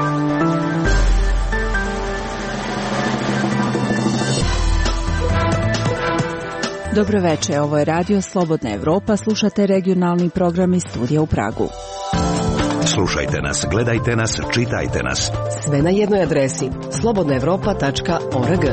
Dobro večer, ovo je Radio Slobodna Evropa, slušate regionalni program iz studija u Pragu. Slušajte nas, gledajte nas, čitajte nas. Sve na jednoj adresi, slobodnaevropa.org.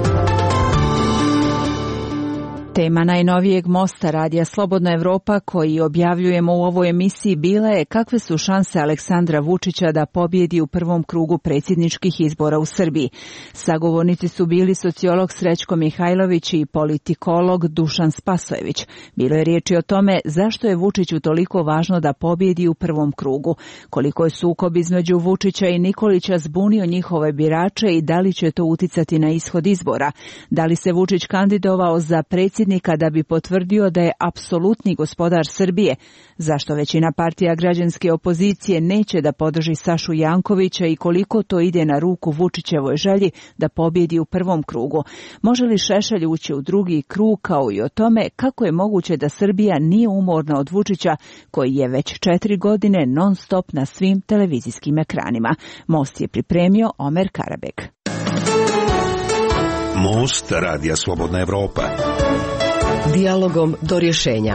Tema najnovijeg mosta Radija Slobodna Evropa koji objavljujemo u ovoj emisiji bila je kakve su šanse Aleksandra Vučića da pobjedi u prvom krugu predsjedničkih izbora u Srbiji. Sagovornici su bili sociolog Srećko Mihajlović i politikolog Dušan Spasojević. Bilo je riječi o tome zašto je Vučiću toliko važno da pobjedi u prvom krugu, koliko je sukob između Vučića i Nikolića zbunio njihove birače i da li će to uticati na ishod izbora. Da li se Vučić kandidovao za predsjednika da bi potvrdio da je apsolutni gospodar Srbije, zašto većina partija građanske opozicije neće da podrži Sašu Jankovića i koliko to ide na ruku Vučićevoj želji da pobjedi u prvom krugu. Može li Šešelj ući u drugi krug, kao i o tome kako je moguće da Srbija nije umorna od Vučića koji je već 4 godine non stop na svim televizijskim ekranima. Most je pripremio Omer Karabek. Most Radija Slobodna Evropa. Dijalogom do rješenja.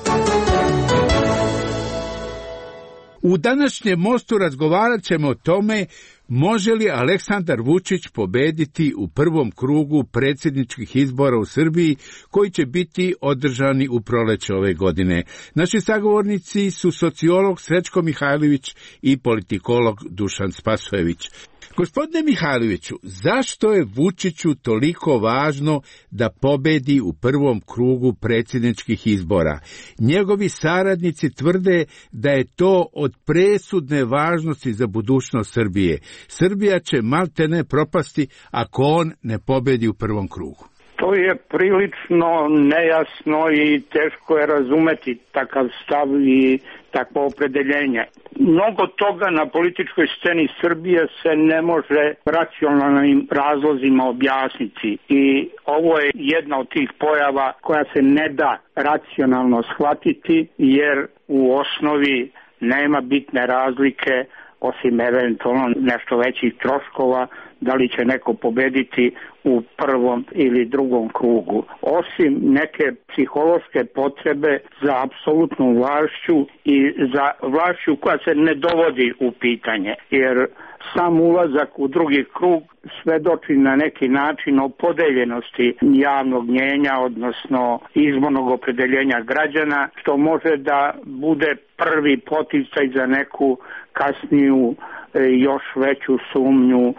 U današnjem mostu razgovarat ćemo o tome može li Aleksandar Vučić pobediti u prvom krugu predsjedničkih izbora u Srbiji koji će biti održani u proleće ove godine. Naši sagovornici su sociolog Srećko Mihajlović i politikolog Dušan Spasojević. Gospodine Mihajloviću, zašto je Vučiću toliko važno da pobedi u prvom krugu predsjedničkih izbora? Njegovi saradnici tvrde da je to od presudne važnosti za budućnost Srbije. Srbija će maltene propasti ako on ne pobedi u prvom krugu. To je prilično nejasno i teško je razumeti takav stav i takvo opredeljenje. Mnogo toga na političkoj sceni Srbije se ne može racionalnim razlozima objasniti i ovo je jedna od tih pojava koja se ne da racionalno shvatiti jer u osnovi nema bitne razlike osim eventualno nešto većih troškova, da li će neko pobediti u prvom ili drugom krugu. Osim neke psihološke potrebe za apsolutnom vlašću i za vlašću koja se ne dovodi u pitanje, jer sam ulazak u drugi krug svedoči na neki način o podeljenosti javnog mnjenja, odnosno izbornog opredeljenja građana, što može da bude prvi poticaj za neku kasniju još veću sumnju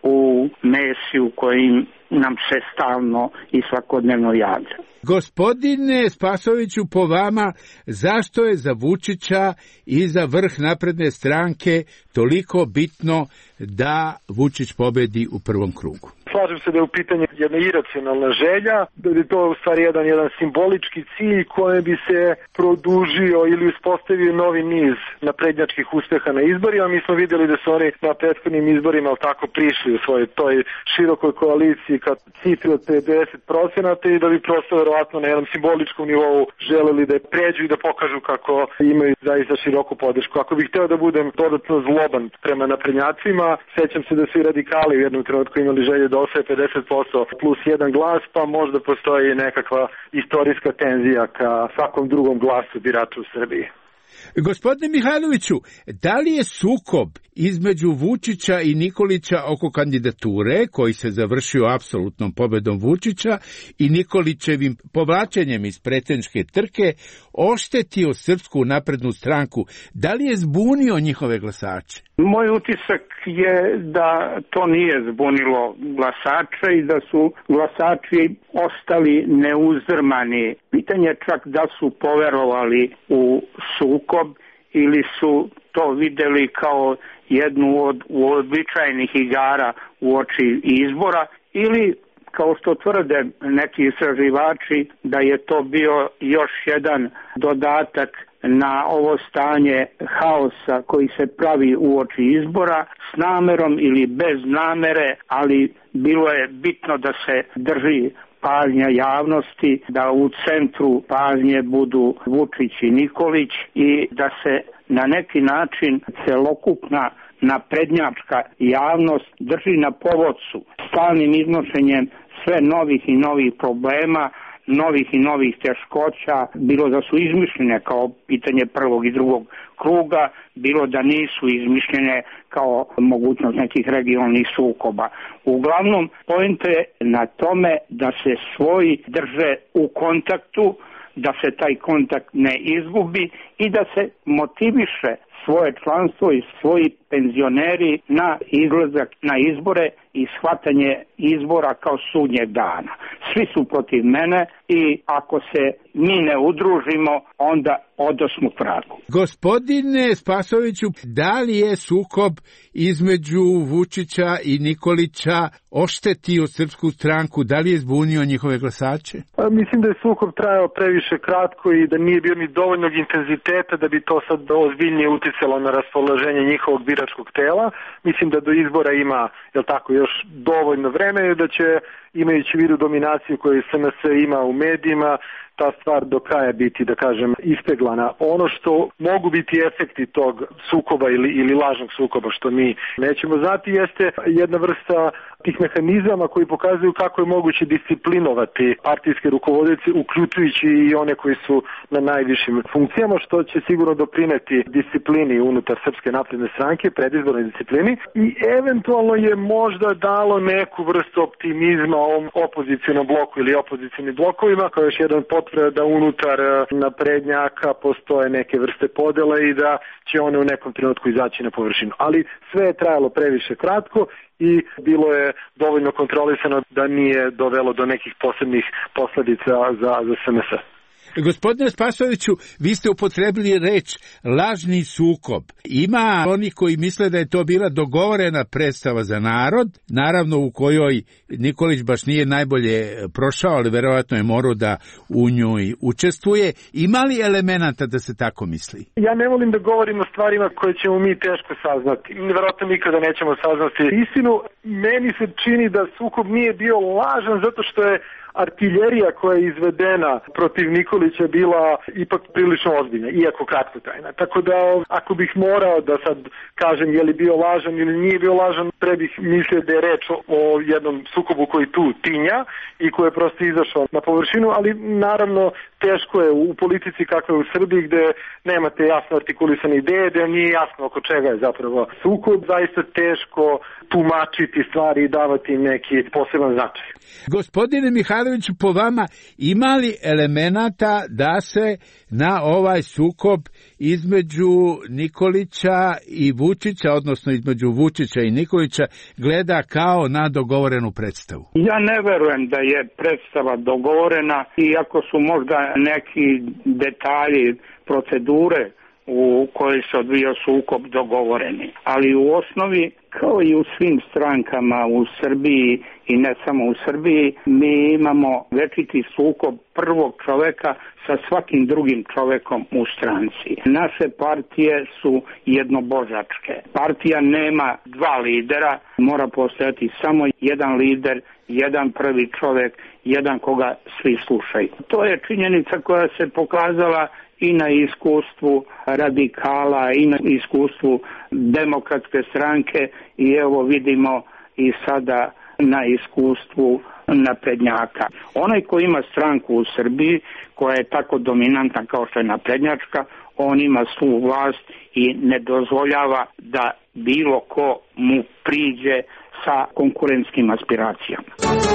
u Mesiju kojim nam se stalno i svakodnevno javlja. Gospodine Spasoviću, po vama, zašto je za Vučića i za vrh napredne stranke toliko bitno da Vučić pobedi u prvom krugu? Slažem se da je u pitanju jedna iracionalna želja, da je to u stvari jedan simbolički cilj kojem bi se produžio ili uspostavio novi niz naprednjačkih uspeha na izborima. Mi smo vidjeli da su oni na prethodnim izborima tako prišli u svojoj toj širokoj koaliciji kad cifri od 50% i da bi prosto verovatno na jednom simboličkom nivou želeli da je pređu i da pokažu kako imaju zaista široku podršku. Ako bih hteo da budem dodatno zloban prema naprednjacima, sećam se da su i radikali u jednom trenutku imali želje da osvoje 50% plus jedan glas, pa možda postoji nekakva istorijska tenzija ka svakom drugom glasu birača u Srbiji. Gospodine Mihajloviću, da li je sukob između Vučića i Nikolića oko kandidature, koji se završio apsolutnom pobedom Vučića i Nikolićevim povlačenjem iz predsjedničke trke, oštetio Srpsku naprednu stranku? Da li je zbunio njihove glasače? Moj utisak je da to nije zbunilo glasače i da su glasači ostali neuzdrmani. Pitanje je čak da su poverovali u sukob ili su to vidjeli kao jednu od uobičajenih igara uoči izbora ili kao što tvrde neki istraživači da je to bio još jedan dodatak na ovo stanje haosa koji se pravi uoči izbora s namerom ili bez namere, ali bilo je bitno da se drži pažnja javnosti, da u centru pažnje budu Vučić i Nikolić i da se na neki način celokupna naprednjačka javnost drži na povodcu stalnim iznošenjem sve novih i novih problema, novih i novih teškoća, bilo da su izmišljene kao pitanje prvog i drugog kruga, bilo da nisu izmišljene kao mogućnost nekih regionalnih sukoba. Uglavnom, poenta je na tome da se svoji drže u kontaktu, da se taj kontakt ne izgubi i da se motiviše svoje članstvo i svoji penzioneri na izlazak na izbore i shvatanje izbora kao sudnjeg dana. Svi su protiv mene i ako se mi ne udružimo, onda odosmo tragu. Gospodine Spasojeviću, da li je sukob između Vučića i Nikolića oštetio Srpsku stranku? Da li je zbunio njihove glasače? Mislim da je sukob trajao previše kratko i da nije bio ni dovoljnog intenziteta da bi to sad ozbiljnije uticalo na raspoloženje njihovog biračkog tela. Mislim da do izbora ima, još dovoljno vremena i da će, imajući u vidu dominaciju koju SNS ima u medijima, ta stvar do kraja biti, da kažem, ispeglana. Ono što mogu biti efekti tog sukoba ili lažnog sukoba, što mi nećemo znati, jeste jedna vrsta tih mehanizama koji pokazuju kako je moguće disciplinovati partijske rukovodioce, uključujući i one koji su na najvišim funkcijama, što će sigurno doprineti disciplini unutar Srpske napredne stranke, predizbornoj disciplini, i eventualno je možda dalo neku vrstu optimizma ovom opozicionom bloku ili opozicionim blokovima, kao još jedan potvrda da unutar naprednjaka postoje neke vrste podela i da će one u nekom trenutku izaći na površinu. Ali sve je trajalo previše kratko i bilo je dovoljno kontrolisano da nije dovelo do nekih posebnih posledica za SNS. Gospodine Spasojeviću, vi ste upotrebili reč lažni sukob. Ima oni koji misle da je to bila dogovorena predstava za narod, naravno u kojoj Nikolić baš nije najbolje prošao, ali verovatno je morao da u njoj učestvuje. Ima li elemenata da se tako misli? Ja ne volim da govorim o stvarima koje ćemo mi teško saznati. Verovatno nikada nećemo saznati istinu. Meni se čini da sukob nije bio lažan zato što je artiljerija koja je izvedena protiv Nikolića bila ipak prilično ozbiljna, iako kratkotrajna. Tako da ako bih morao da sad kažem je li bio lažan ili nije bio lažan, pre bih mislio da je reč o jednom sukobu koji tu tinja i koji je prosto izašao na površinu, ali naravno teško je u politici kakva je u Srbiji gde nemate jasno artikulisane ideje, gde nije jasno oko čega je zapravo sukob, zaista teško tumačiti stvari i davati neki poseban značaj. Gospodine Mihajloviću, po vama ima li elemenata da se na ovaj sukob između Nikolića i Vučića, odnosno između Vučića i Nikolića, gleda kao na dogovorenu predstavu? Ja ne verujem da je predstava dogovorena, iako su možda neki detalji procedure u kojoj se odvija sukob dogovoreni. Ali u osnovi, kao i u svim strankama u Srbiji i ne samo u Srbiji, mi imamo večiti sukob prvog čoveka sa svakim drugim čovekom u stranci. Naše partije su jednobožačke. Partija nema dva lidera, mora postojati samo jedan lider, jedan prvi čovek, jedan koga svi slušaju. To je činjenica koja se pokazala i na iskustvu radikala i na iskustvu demokratske stranke i evo vidimo i sada na iskustvu naprednjaka. Onaj ko ima stranku u Srbiji koja je tako dominantna kao što je naprednjačka, on ima svu vlast i ne dozvoljava da bilo ko mu priđe sa konkurentskim aspiracijama.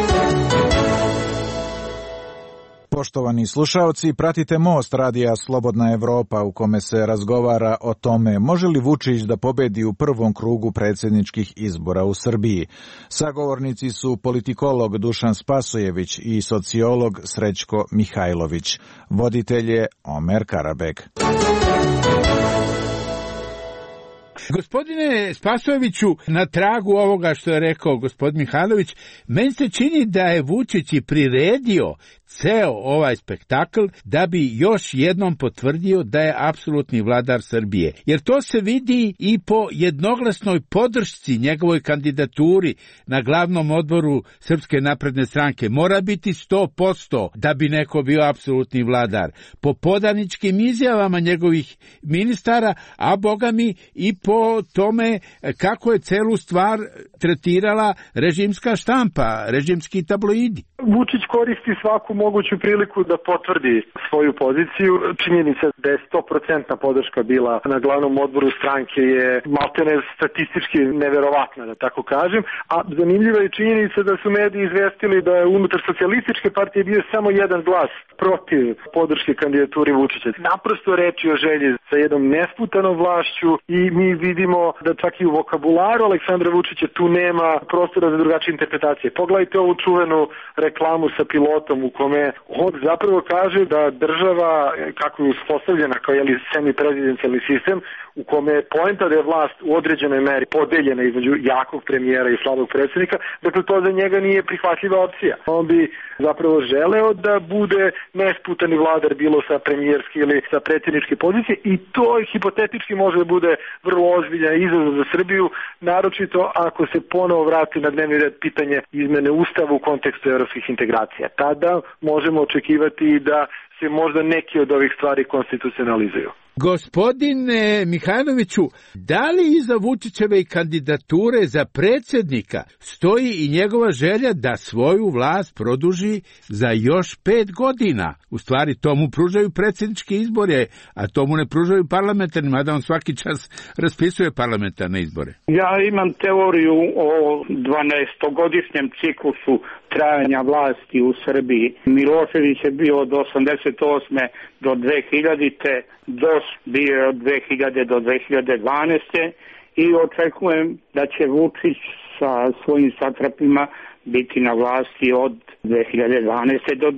Poštovani slušaoci, pratite Most radija Slobodna Evropa u kome se razgovara o tome može li Vučić da pobedi u prvom krugu predsjedničkih izbora u Srbiji. Sagovornici su politikolog Dušan Spasojević i sociolog Srećko Mihajlović. Voditelj je Omer Karabek. Gospodine Spasojeviću, na tragu ovoga što je rekao gospodin Mihajlović, meni se čini da je Vučić i priredio ceo ovaj spektakl da bi još jednom potvrdio da je apsolutni vladar Srbije. Jer to se vidi i po jednoglasnoj podršci njegovoj kandidaturi na glavnom odboru Srpske napredne stranke. Mora biti 100% da bi neko bio apsolutni vladar. Po podaničkim izjavama njegovih ministara, a boga mi i po tome kako je celu stvar tretirala režimska štampa, režimski tabloidi. Vučić koristi svaku moguću priliku da potvrdi svoju poziciju. Činjenica da je 100% podrška bila na glavnom odboru stranke je maltene statistički neverovatna, da tako kažem, a zanimljiva je činjenica da su mediji izvestili da je unutar socijalističke partije bio samo jedan glas protiv podrške kandidaturi Vučića. Naprosto reči o želji sa jednom nesputanom vlašću i mi vidimo da čak i u vokabularu Aleksandra Vučića tu nema prostora za drugačije interpretacije. Pogledajte ovu čuvenu reklamu sa pilotom u kome on zapravo kaže da država, kako je uspostavljena kao semi-prezidencijalni sistem, u kome je poenta da je vlast u određenoj meri podeljena između jakog premijera i slabog predsjednika, dakle to za njega nije prihvatljiva opcija. On bi zapravo želeo da bude nesputani vladar bilo sa premijerske ili sa predsjedničke pozicije i to hipotetički može da bude vrlo ozbiljan izazov za Srbiju, naročito ako se ponovo vrati na dnevni red pitanje izmene ustava u kontekstu evropskih integracija. Tada možemo očekivati da se možda neki od ovih stvari konstitucionalizuju. Gospodine Mihajloviću, da li iza Vučićeve kandidature za predsjednika stoji i njegova želja da svoju vlast produži za još 5 godina? U stvari to mu pružaju predsjednički izbore, a to mu ne pružaju parlamentarni, mada on svaki čas raspisuje parlamentarne izbore. Ja imam teoriju o 12-godišnjem ciklusu trajanja vlasti u Srbiji. Milošević je bio od 88. do 2000. DOS bio je od 2000. do 2012. i očekujem da će Vučić sa svojim satrapima biti na vlasti od 2012. do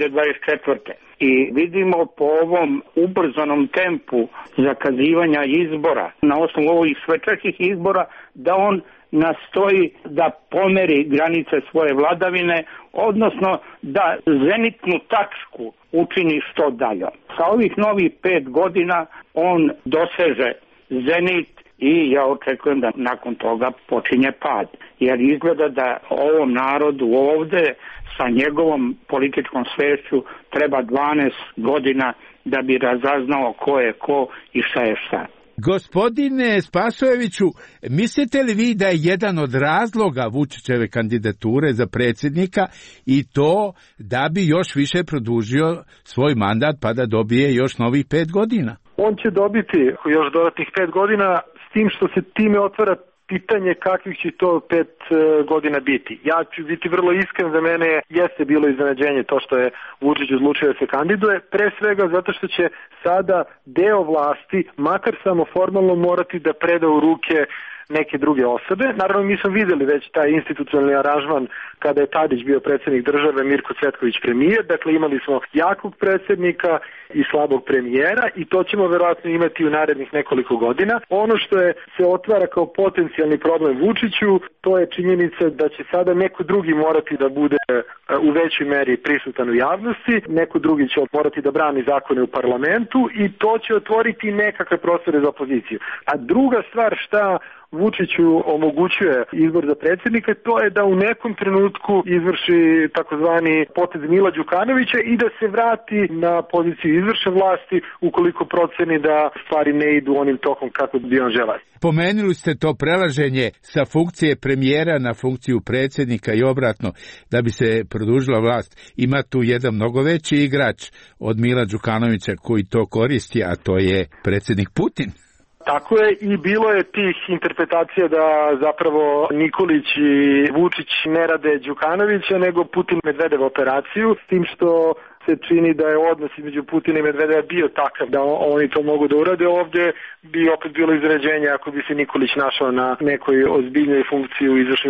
2024. I vidimo po ovom ubrzanom tempu zakazivanja izbora, na osnovu ovih svečanih izbora, da on nastoji da pomeri granice svoje vladavine, odnosno da zenitnu tačku učini što dalje. Sa ovih novih 5 godina on doseže zenit i ja očekujem da nakon toga počinje pad. Jer izgleda da ovom narodu ovde sa njegovom političkom svešću treba 12 godina da bi razaznao ko je ko i šta je šta. Gospodine Spasojeviću, mislite li vi da je jedan od razloga Vučićeve kandidature za predsjednika i to da bi još više produžio svoj mandat pa da dobije još novih 5 godina? On će dobiti još dodatnih 5 godina s tim što se time otvara pitanje kakvih će to 5 godina biti. Ja ću biti vrlo iskren, za mene jeste bilo iznenađenje to što je Vučić odlučio da se kandiduje, pre svega zato što će sada deo vlasti, makar samo formalno, morati da preda u ruke neke druge osobe. Naravno, mi smo videli već taj institucionalni aranžman kada je Tadić bio predsjednik države, Mirko Cvetković premijer. Dakle, imali smo jakog predsjednika i slabog premijera i to ćemo verovatno imati u narednih nekoliko godina. Ono što se otvara kao potencijalni problem Vučiću, to je činjenica da će sada neko drugi morati da bude u većoj meri prisutan u javnosti, neko drugi će morati da brani zakone u parlamentu i to će otvoriti nekakve prostore za opoziciju. A druga stvar šta Vučiću omogućuje izbor za predsjednika, to je da u nekom trenutku izvrši takozvani potez Mila Đukanovića i da se vrati na poziciju izvršne vlasti ukoliko proceni da stvari ne idu onim tokom kako bi on želeo. Pomenuli ste to prelaženje sa funkcije premijera na funkciju predsjednika i obratno, da bi se produžila vlast. Ima tu jedan mnogo veći igrač od Mila Đukanovića koji to koristi, a to je predsjednik Putin. Tako je i bilo je tih interpretacija da zapravo Nikolić i Vučić ne rade Đukanovića nego Putin-Medvedev operaciju, s tim što se čini da je odnos između Putina i Medvedeva bio takav da oni to mogu da urade. Ovdje bi opet bilo iznenađenje ako bi se Nikolić našao na nekoj ozbiljnoj funkciji u izvršnoj vlasti.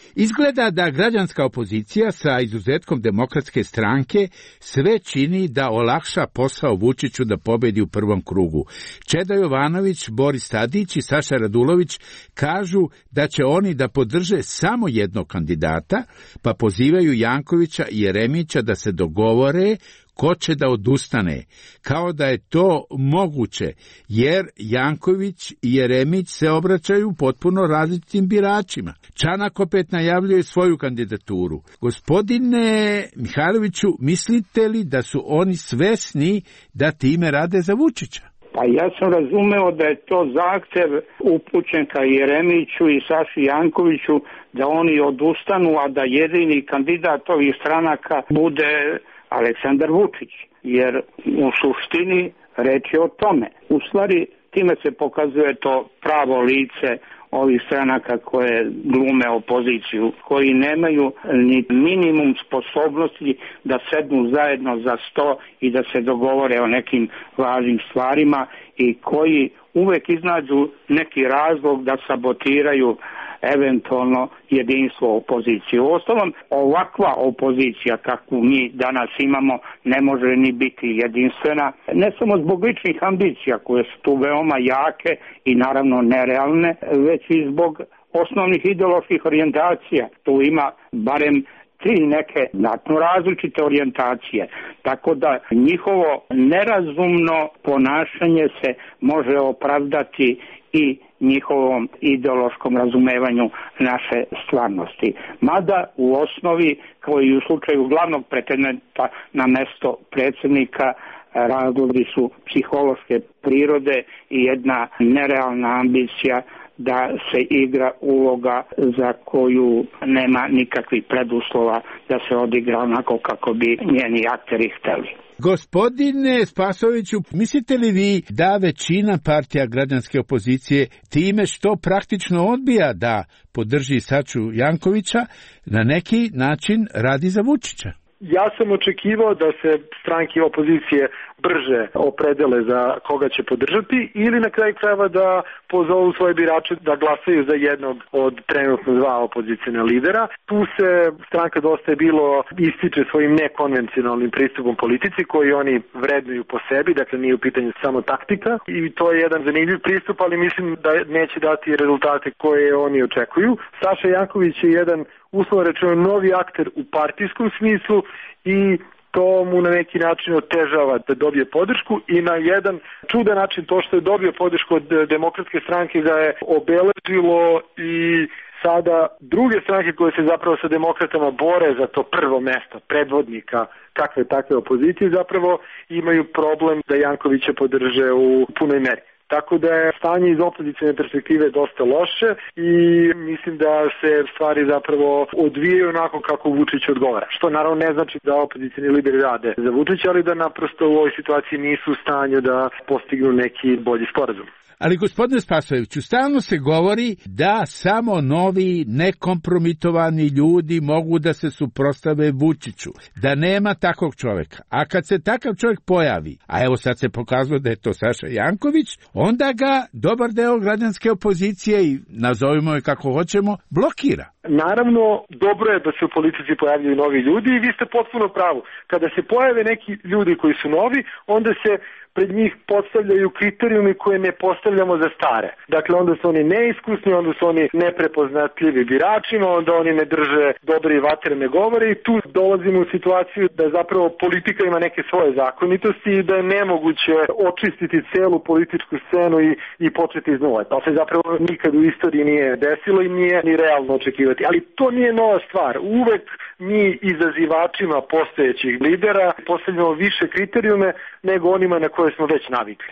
Izgleda da građanska opozicija sa izuzetkom Demokratske stranke sve čini da olakša posao Vučiću da pobedi u prvom krugu. Čeda Jovanović, Boris Tadić i Saša Radulović kažu da će oni da podrže samo jednog kandidata, pa pozivaju Jankovića i Jeremića da se dogovore ko će da odustane, kao da je to moguće, jer Janković i Jeremić se obraćaju potpuno različitim biračima. Čanak opet najavljuje svoju kandidaturu. Gospodine Mihajloviću, mislite li da su oni svesni da time rade za Vučića? Pa ja sam razumeo da je to zahtev upućen ka Jeremiću i Saši Jankoviću da oni odustanu, a da jedini kandidat ovih stranaka bude Aleksandar Vučić, jer u suštini reč je o tome. U stvari time se pokazuje to pravo lice ovih stranaka koje glume opoziciju, koji nemaju ni minimum sposobnosti da sednu zajedno za sto i da se dogovore o nekim važnim stvarima i koji uvek iznađu neki razlog da sabotiraju eventualno jedinstvo opozicije. Uostalom, ovakva opozicija kakvu mi danas imamo ne može ni biti jedinstvena, ne samo zbog ličnih ambicija koje su tu veoma jake i naravno nerealne, već i zbog osnovnih ideoloških orijentacija. Tu ima barem tri neke znatno različite orijentacije, tako da njihovo nerazumno ponašanje se može opravdati i njihovom ideološkom razumevanju naše stvarnosti. Mada u osnovi, kao i u slučaju glavnog pretendenta na mesto predsjednika, razlozi su psihološke prirode i jedna nerealna ambicija da se igra uloga za koju nema nikakvih preduslova da se odigra onako kako bi njeni akteri hteli. Gospodine Spasoviću, mislite li vi da većina partija građanske opozicije time što praktično odbija da podrži Sašu Jankovića na neki način radi za Vučića? Ja sam očekivao da se stranke opozicije brže opredele za koga će podržati ili na kraju krajeva da pozovu svoje birače da glasaju za jednog od trenutno dva opoziciona lidera. Tu se stranka Dosta je bilo ističe svojim nekonvencionalnim pristupom politici koji oni vrednuju po sebi, dakle nije u pitanju samo taktika i to je jedan zanimljiv pristup, ali mislim da neće dati rezultate koje oni očekuju. Saša Janković je jedan uslovno rečeno novi akter u partijskom smislu i to mu na neki način otežava da dobije podršku i na jedan čudan način to što je dobio podršku od Demokratske stranke ga je obeležilo i sada druge stranke koje se zapravo sa demokratama bore za to prvo mesto predvodnika kakve takve opozicije zapravo imaju problem da Jankovića podrže u punoj meri. Tako da je stanje iz opozicijne perspektive dosta loše i mislim da se stvari zapravo odvijaju onako kako Vučić odgovara. Što naravno ne znači da opozicijni lideri rade za Vučića, ali da naprosto u ovoj situaciji nisu u stanju da postignu neki bolji sporazum. Ali gospodine Spasojeviću, stalno se govori da samo novi, nekompromitovani ljudi mogu da se suprotstave Vučiću, da nema takvog čovjeka. A kad se takav čovjek pojavi, a evo sad se pokazalo da je to Saša Janković, onda ga dobar deo građanske opozicije i nazovimo je kako hoćemo, blokira. Naravno, dobro je da se u politici pojavljaju novi ljudi i vi ste potpuno pravu. Kada se pojave neki ljudi koji su novi, onda se pred njih postavljaju kriterijumi koje ne postavljamo za stare. Dakle, onda su oni neiskusni, onda su oni neprepoznatljivi biračima, onda oni ne drže dobre i vatrene govore i tu dolazimo u situaciju da zapravo politika ima neke svoje zakonitosti i da je nemoguće očistiti celu političku scenu i početi iz nula. To se zapravo nikad u istoriji nije desilo i nije ni realno očekivati. Ali to nije nova stvar. Uvek mi izazivačima postojećih lidera postavljamo više kriterijume nego onima na koje smo već navikli.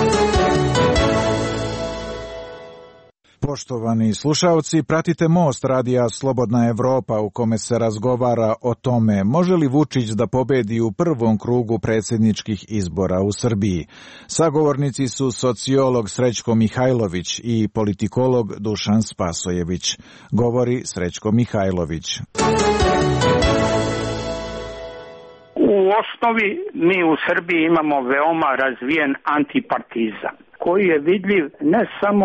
Poštovani slušaoci, pratite Most radija Slobodna Evropa u kome se razgovara o tome može li Vučić da pobedi u prvom krugu predsjedničkih izbora u Srbiji. Sagovornici su sociolog Srećko Mihajlović i politikolog Dušan Spasojević. Govori Srećko Mihajlović. U osnovi mi u Srbiji imamo veoma razvijen antipartizam koji je vidljiv ne samo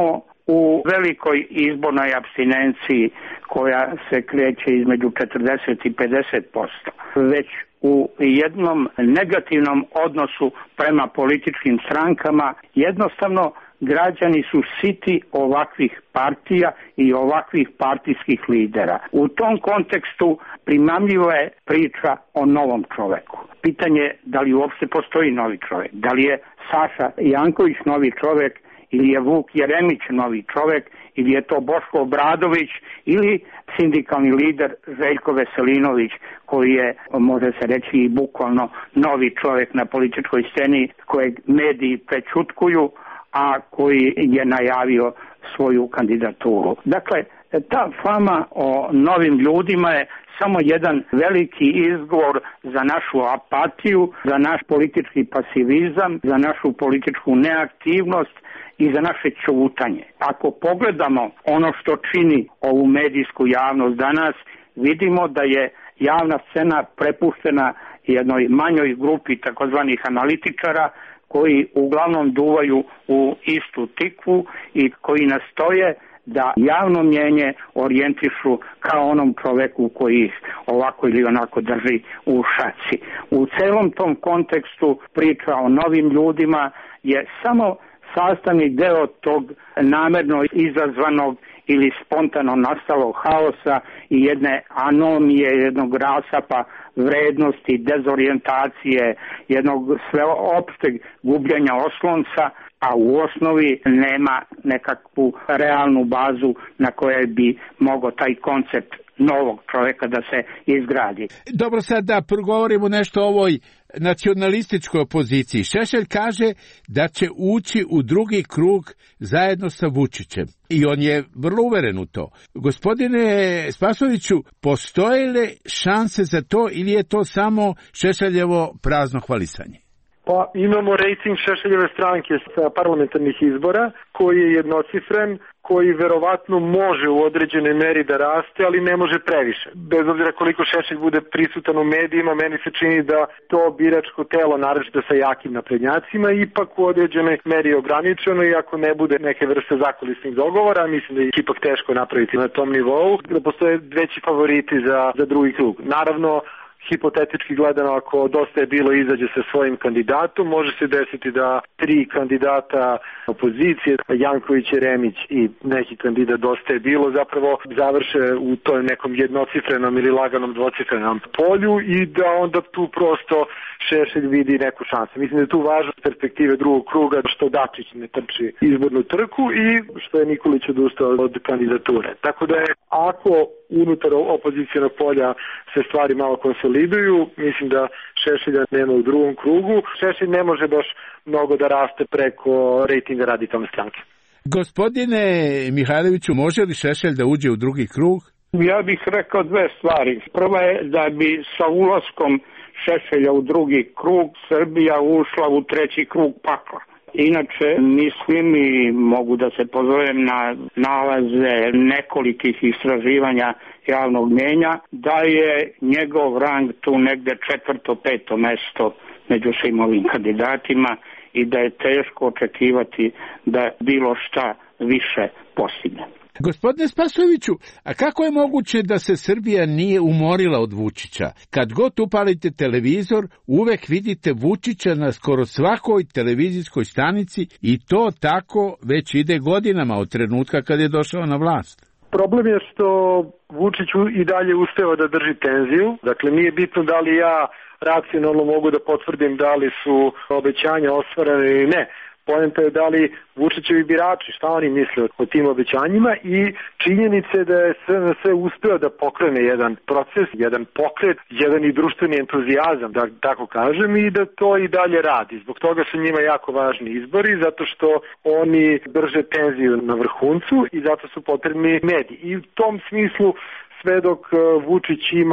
u velikoj izbornoj apstinenciji koja se kreće između 40 i 50%, već u jednom negativnom odnosu prema političkim strankama. Jednostavno, građani su siti ovakvih partija i ovakvih partijskih lidera. U tom kontekstu primamljiva je priča o novom čoveku. Pitanje je da li uopšte postoji novi čovek, da li je Saša Janković novi čovek ili je Vuk Jeremić novi čovek, ili je to Boško Obradović ili sindikalni lider Željko Veselinović, koji je, može se reći, i bukvalno novi čovek na političkoj sceni kojeg mediji prećutkuju, a koji je najavio svoju kandidaturu. Dakle, ta fama o novim ljudima je samo jedan veliki izgovor za našu apatiju, za naš politički pasivizam, za našu političku neaktivnost i za naše ćutanje. Ako pogledamo ono što čini ovu medijsku javnost danas, vidimo da je javna scena prepuštena jednoj manjoj grupi takozvanih analitičara koji uglavnom duvaju u istu tikvu i koji nastoje da javno mnjenje orijentišu kao onom čoveku koji ih ovako ili onako drži u šaci. U celom tom kontekstu priča o novim ljudima je samo sastavni deo tog namerno izazvanog ili spontano nastalog haosa i jedne anomije, jednog rasapa vrednosti, dezorijentacije, jednog sveopšteg gubljenja oslonca, a u osnovi nema nekakvu realnu bazu na kojoj bi mogao taj koncept novog čoveka da se izgradi. Dobro, sad da progovorimo nešto o ovoj nacionalističkoj opoziciji. Šešelj kaže da će ući u drugi krug zajedno sa Vučićem i on je vrlo uveren u to. Gospodine Spasoviću, postoje li šanse za to ili je to samo Šešeljevo prazno hvalisanje? Pa imamo rejting Šešeljeve stranke sa parlamentarnih izbora koji je jednocifren, koji verovatno može u određenoj meri da raste, ali ne može previše. Bez obzira koliko Šešelj bude prisutan u medijima, meni se čini da to biračko telo, naročito sa jakim naprednjacima, ipak u određenoj meri ograničeno i ako ne bude neke vrste zakulisnih dogovora, mislim da je ipak teško napraviti na tom nivou, da postoje veći favoriti za drugi krug. Naravno, hipotetički gledano, ako Dosta je bilo izađe sa svojim kandidatom, može se desiti da 3 kandidata opozicije, Janković, Jeremić i neki kandidat Dosta je bilo, zapravo završe u toj nekom jednocifrenom ili laganom dvocifrenom polju i da onda tu prosto Šešelj vidi neku šansu. Mislim da je tu važno perspektive drugog kruga, što Dačić ne trči izbornu trku i što je Nikolić odustao od kandidature. Tako da je, ako unutar opozicionog polja se stvari malo konsoliduju, mislim da Šešelja nema u drugom krugu. Šešelj ne može baš mnogo da raste preko rejtinga Radikalne stranke. Gospodine Mihajloviću, može li Šešelj da uđe u drugi krug? Ja bih rekao dve stvari. Prva je da bi sa ulaskom Šešelja u drugi krug Srbija ušla u treći krug pakla. Inače, mislim i mogu da se pozovem na nalaze nekolikih istraživanja javnog mnjenja, da je njegov rang tu negde 4., 5. mesto među svim ovim kandidatima i da je teško očekivati da bilo šta više postigne. Gospodine Spasoviću, a kako je moguće da se Srbija nije umorila od Vučića? Kad god upalite televizor, uvek vidite Vučića na skoro svakoj televizijskoj stanici i to tako već ide godinama od trenutka kad je došao na vlast. Problem je što Vučić i dalje uspeva da drži tenziju. Dakle, nije bitno da li ja racionalno mogu da potvrdim da li su obećanja ostvarene ili ne. Poenta je da li Vučićevi birači, šta oni misle o tim obećanjima i činjenice da je SNS uspeo da pokrene jedan proces, jedan pokret, jedan i društveni entuzijazam, da tako kažem, i da to i dalje radi. Zbog toga su njima jako važni izbori, zato što oni drže tenziju na vrhuncu i zato su potrebni mediji. I u tom smislu sve dok Vučić ima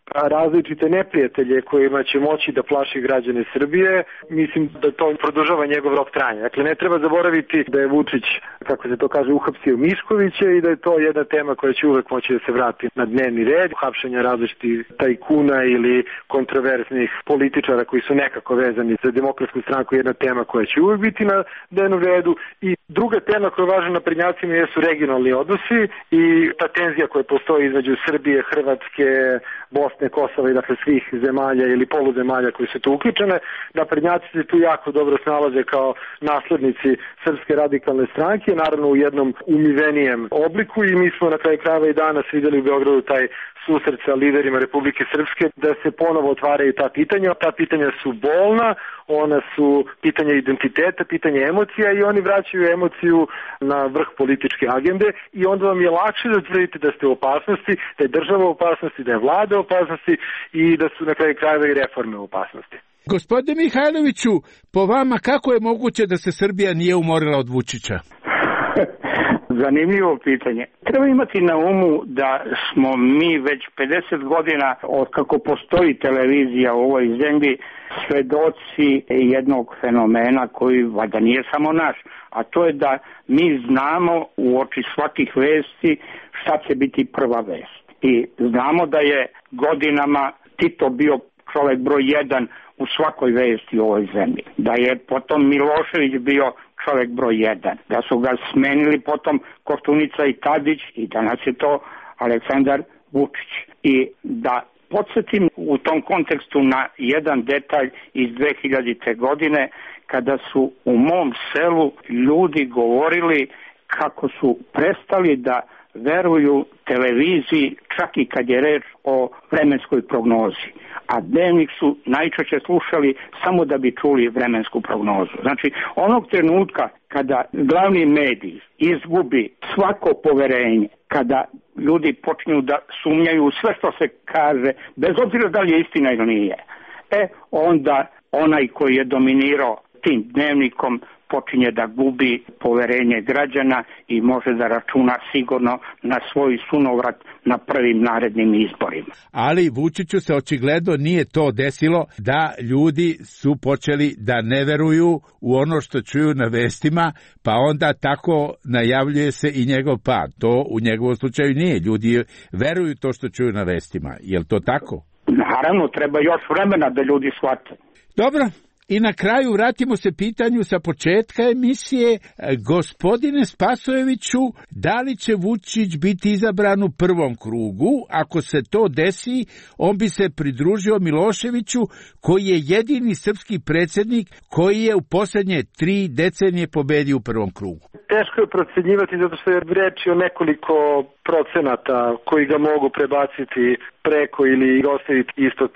različite neprijatelje kojima će moći da plaši građane Srbije, mislim da to produžava njegov rok trajanja. Dakle, ne treba zaboraviti da je Vučić, kako se to kaže, uhapsio Miškovića i da je to jedna tema koja će uvek moći da se vrati na dnevni red, uhapšenja različitih tajkuna ili kontroverznih političara koji su nekako vezani za Demokratsku stranku, jedna tema koja će uvek biti na dnevnom redu. I druga tema koja je važna naprednjacima jesu regionalni odnosi i ta tenzija koja postoji između Srbije, Hrvatske, Bosne, Kosova i dakle svih zemalja ili poluzemalja koji su tu uključene. Naprednjaci se tu jako dobro snalaze kao naslednici Srpske radikalne stranke, naravno u jednom umivenijem obliku, i mi smo na kraju krajeva i danas videli u Beogradu taj susret sa liderima Republike Srpske, da se ponovo otvaraju ta pitanja. Ta pitanja su bolna, ona su pitanja identiteta, pitanja emocija, i oni vraćaju emociju na vrh političke agende, i onda vam je lakše da tvrdite da ste u opasnosti, da je država u opasnosti, da je vlada u opasnosti i da su na kraju krajeva i reforme u opasnosti. Gospodine Mihajloviću, po vama kako je moguće da se Srbija nije umorila od Vučića? Zanimljivo pitanje. Treba imati na umu da smo mi već 50 godina od kako postoji televizija u ovoj zemlji svedoci jednog fenomena koji valjda nije samo naš, a to je da mi znamo u oči svakih vesti šta će biti prva vest. I znamo da je godinama Tito bio čovjek broj 1 u svakoj vesti u ovoj zemlji. Da je potom Milošević bio čovjek broj 1. Da su ga smenili potom Koštunica i Tadić, i danas je to Aleksandar Vučić. I da podsjetim u tom kontekstu na jedan detalj iz 2000. godine, kada su u mom selu ljudi govorili kako su prestali da veruju televiziji čak i kad je reč o vremenskoj prognozi. A dnevnik su najčešće slušali samo da bi čuli vremensku prognozu. Znači, onog trenutka kada glavni medij izgubi svako poverenje, kada ljudi počinju da sumnjaju sve što se kaže, bez obzira da li je istina ili nije, onda onaj koji je dominirao tim dnevnikom počinje da gubi poverenje građana i može da računa sigurno na svoj sunovrat na prvim narednim izborima. Ali Vučiću se očigledno nije to desilo, da ljudi su počeli da ne veruju u ono što čuju na vestima, pa onda tako najavljuje se i njegov pad. To u njegovom slučaju nije. Ljudi veruju to što čuju na vestima. Je li to tako? Naravno, treba još vremena da ljudi shvate. Dobro. I na kraju vratimo se pitanju sa početka emisije. Gospodine Spasojeviću, da li će Vučić biti izabran u prvom krugu? Ako se to desi, on bi se pridružio Miloševiću, koji je jedini srpski predsjednik koji je u posljednje 3 decenije pobedio u prvom krugu. Teško je procenjivati zato što je reč o nekoliko procenata koji ga mogu prebaciti preko ili ostaviti isto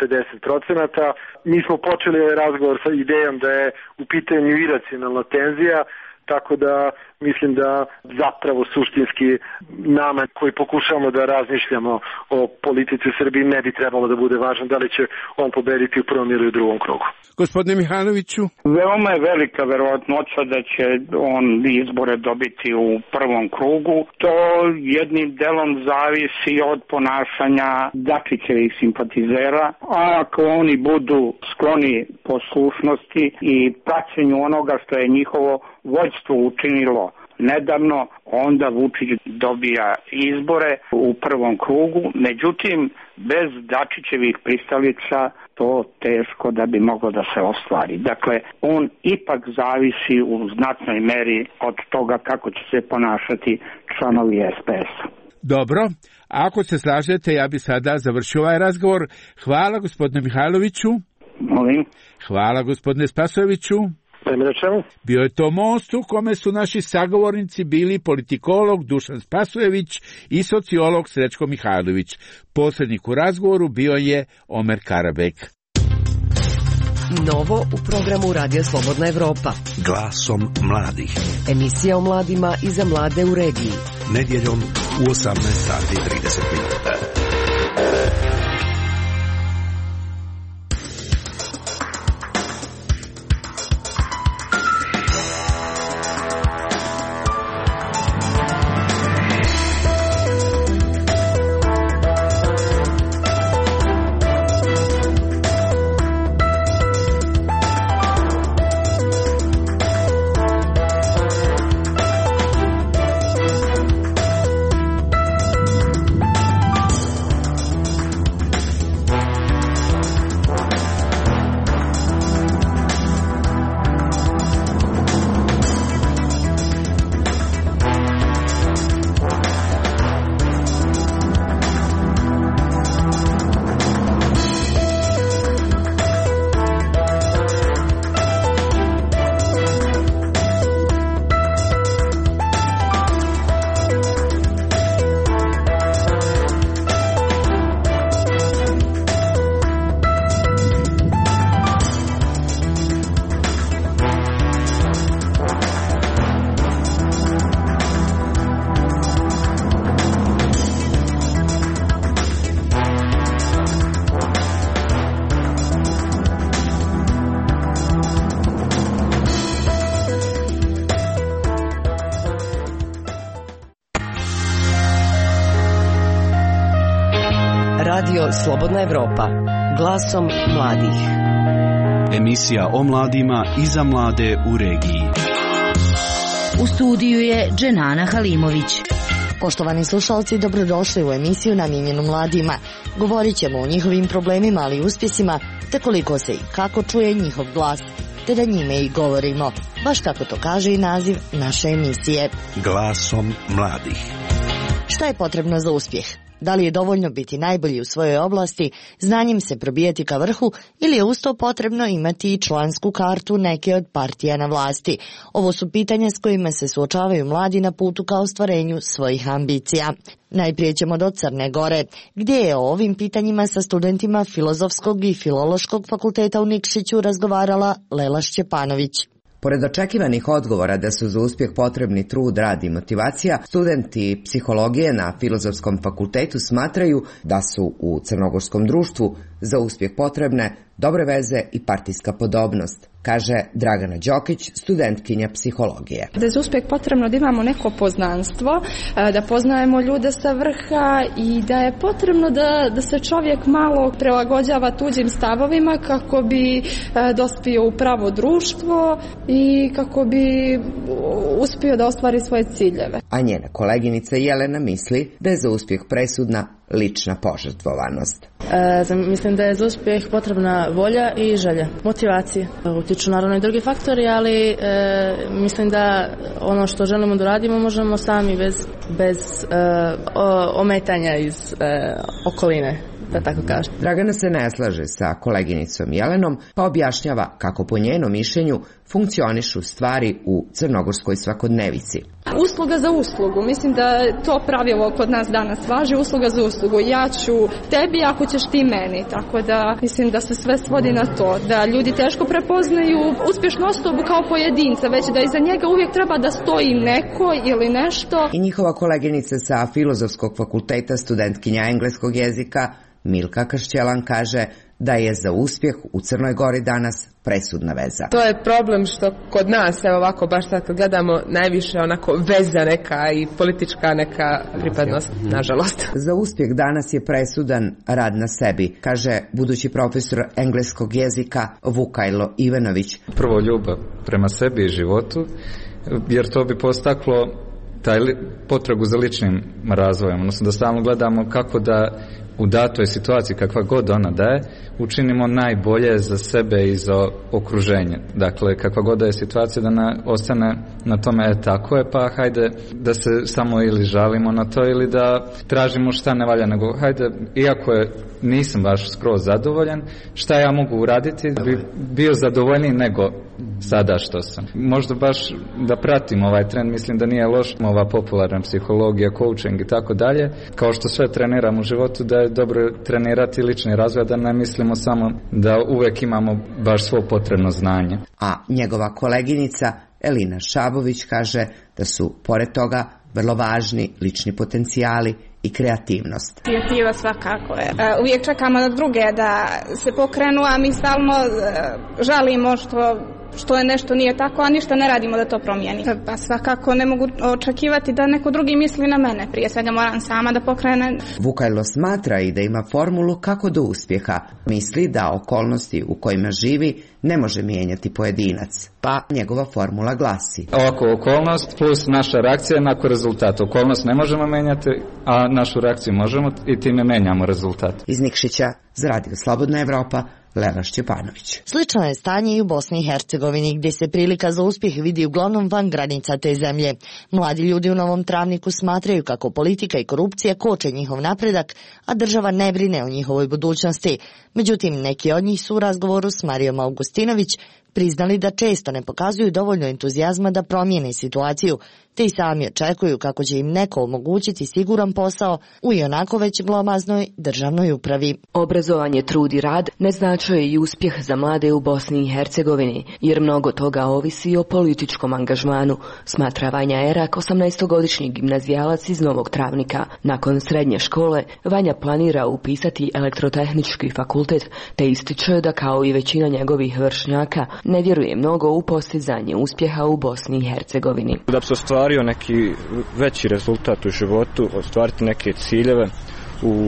50%. Mi smo počeli razgovor sa idejom da je u pitanju iracionalna tenzija, tako da mislim da zapravo suštinski nama koji pokušavamo da razmišljamo o politici Srbije ne bi trebalo da bude važno da li će on pobediti u prvom ili u drugom krugu. Gospodine Mihajloviću? Veoma je velika verovatnoća da će on izbore dobiti u prvom krugu. To jednim delom zavisi od ponašanja Dačićevih simpatizera, a ako oni budu skloni poslušnosti i praćenju onoga što je njihovo vođstvo učinilo nedavno, onda Vučić dobija izbore u prvom krugu. Međutim, bez Dačićevih pristalica to teško da bi moglo da se ostvari. Dakle, on ipak zavisi u znatnoj meri od toga kako će se ponašati članovi SPS-a. Dobro, ako se slažete, ja bi sada završio ovaj razgovor. Hvala gospodine Mihajloviću. Molim. Hvala gospodine Spasojeviću. Bio je to most u kome su naši sagovornici bili politikolog Dušan Spasojević i sociolog Srećko Mihajlović. Posrednik u razgovoru bio je Omer Karabek. Novo u programu Radija Slobodna Evropa. Glasom mladih. Emisija o mladima i za mlade u regiji. Nedjeljom u 18:30. Radio Slobodna Evropa. Glasom mladih. Emisija o mladima i za mlade u regiji. U studiju je Dženana Halimović. Poštovani slušalci, dobrodošli u emisiju namijenjenu mladima. Govorit ćemo o njihovim problemima, ali i uspjesima, te koliko se i kako čuje njihov glas, te da njime i govorimo, baš kako to kaže i naziv naše emisije. Glasom mladih. Šta je potrebno za uspjeh? Da li je dovoljno biti najbolji u svojoj oblasti, znanjem se probijati ka vrhu, ili je uz to potrebno imati i člansku kartu neke od partija na vlasti? Ovo su pitanja s kojima se suočavaju mladi na putu ka ostvarenju svojih ambicija. Najprije ćemo do Crne Gore, gdje je o ovim pitanjima sa studentima Filozofskog i Filološkog fakulteta u Nikšiću razgovarala Lela Šćepanović. Pored očekivanih odgovora da su za uspjeh potrebni trud, rad i motivacija, studenti psihologije na Filozofskom fakultetu smatraju da su u crnogorskom društvu za uspjeh potrebne dobre veze i partijska podobnost, kaže Dragana Đokić, studentkinja psihologije. Da je za uspjeh potrebno da imamo neko poznanstvo, da poznajemo ljude sa vrha i da je potrebno da se čovjek malo prilagođava tuđim stavovima kako bi dospio u pravo društvo i kako bi uspio da ostvari svoje ciljeve. A njena koleginica Jelena misli da je za uspjeh presudna lična požrtvovanost. Mislim da je za uspjeh potrebna volja i želja, motivacija. Utiču naravno i drugi faktori, ali mislim da ono što želimo da radimo možemo sami bez ometanja iz okoline, da tako kažem. Dragana se ne slaže sa koleginicom Jelenom, pa objašnjava kako po njenom mišljenju funkcionišu stvari u crnogorskoj svakodnevici. Usluga za uslugu. Mislim da to pravilo kod nas danas važi, usluga za uslugu. Ja ću tebi ako ćeš ti meni. Tako da mislim da se sve svodi na to. Da ljudi teško prepoznaju uspješnu osobu kao pojedinca, već da iza njega uvijek treba da stoji neko ili nešto. I njihova koleginica sa Filozofskog fakulteta, studentkinja engleskog jezika, Milka Kršćelan, kaže da je za uspjeh u Crnoj Gori danas presudna veza. To je problem što kod nas, evo ovako, baš sad kad gledamo, najviše onako veza neka i politička neka pripadnost, nažalost. Za uspjeh danas je presudan rad na sebi, kaže budući profesor engleskog jezika Vukajlo Ivanović. Prvo ljubav prema sebi i životu, jer to bi postaklo taj potragu za ličnim razvojem, odnosno da stalno gledamo kako da u datoj situaciji, kakva god ona da je, učinimo najbolje za sebe i za okruženje. Dakle, kakva god da je situacija, da ostane na tome tako je, pa hajde da se samo ili žalimo na to ili da tražimo šta ne valja, nego hajde, iako nisam baš skroz zadovoljan, šta ja mogu uraditi da bi bio zadovoljniji nego sada što sam. Možda baš da pratim ovaj trend, mislim da nije loš ova popularna psihologija, coaching i tako dalje, kao što sve treniram u životu, da je dobro trenirati lični razvoj, da ne mislimo samo da uvijek imamo baš svo potrebno znanje. A njegova koleginica Elina Šabović kaže da su pored toga vrlo važni lični potencijali i kreativnost. Kreativa svakako je. Uvijek čekamo na druge da se pokrenu, a mi stalno žalimo što je nešto nije tako, a ništa ne radimo da to promijeni. Pa svakako ne mogu očekivati da neko drugi misli na mene. Prije svega moram sama da pokrenem. Vukajlo smatra i da ima formulu kako do uspjeha. Misli da okolnosti u kojima živi ne može mijenjati pojedinac. Pa njegova formula glasi: ovako, okolnost plus naša reakcija nakon rezultata. Okolnost ne možemo mijenjati, a našu reakciju možemo i time menjamo rezultat. Iz Nikšića za Radio Slobodna Evropa, Lela Šćepanović. Slično je stanje i u Bosni i Hercegovini, gdje se prilika za uspjeh vidi uglavnom van granica te zemlje. Mladi ljudi u Novom Travniku smatraju kako politika i korupcija koče njihov napredak, a država ne brine o njihovoj budućnosti. Međutim, neki od njih su u razgovoru s Marijom Augustinović priznali da često ne pokazuju dovoljno entuzijazma da promijene situaciju, te i sami očekuju kako će im neko omogućiti siguran posao u ionako već glomaznoj državnoj upravi. Obrazovanje, trud i rad ne značuje i uspjeh za mlade u Bosni i Hercegovini, jer mnogo toga ovisi o političkom angažmanu, smatra Vanja Erak, 18-godišnji gimnazijalac iz Novog Travnika. Nakon srednje škole, Vanja planira upisati elektrotehnički fakultet, te ističe da kao i većina njegovih vršnjaka ne vjeruje mnogo u postizanje uspjeha u Bosni i Hercegovini. Da bi se ostvario neki veći rezultat u životu, ostvariti neke ciljeve u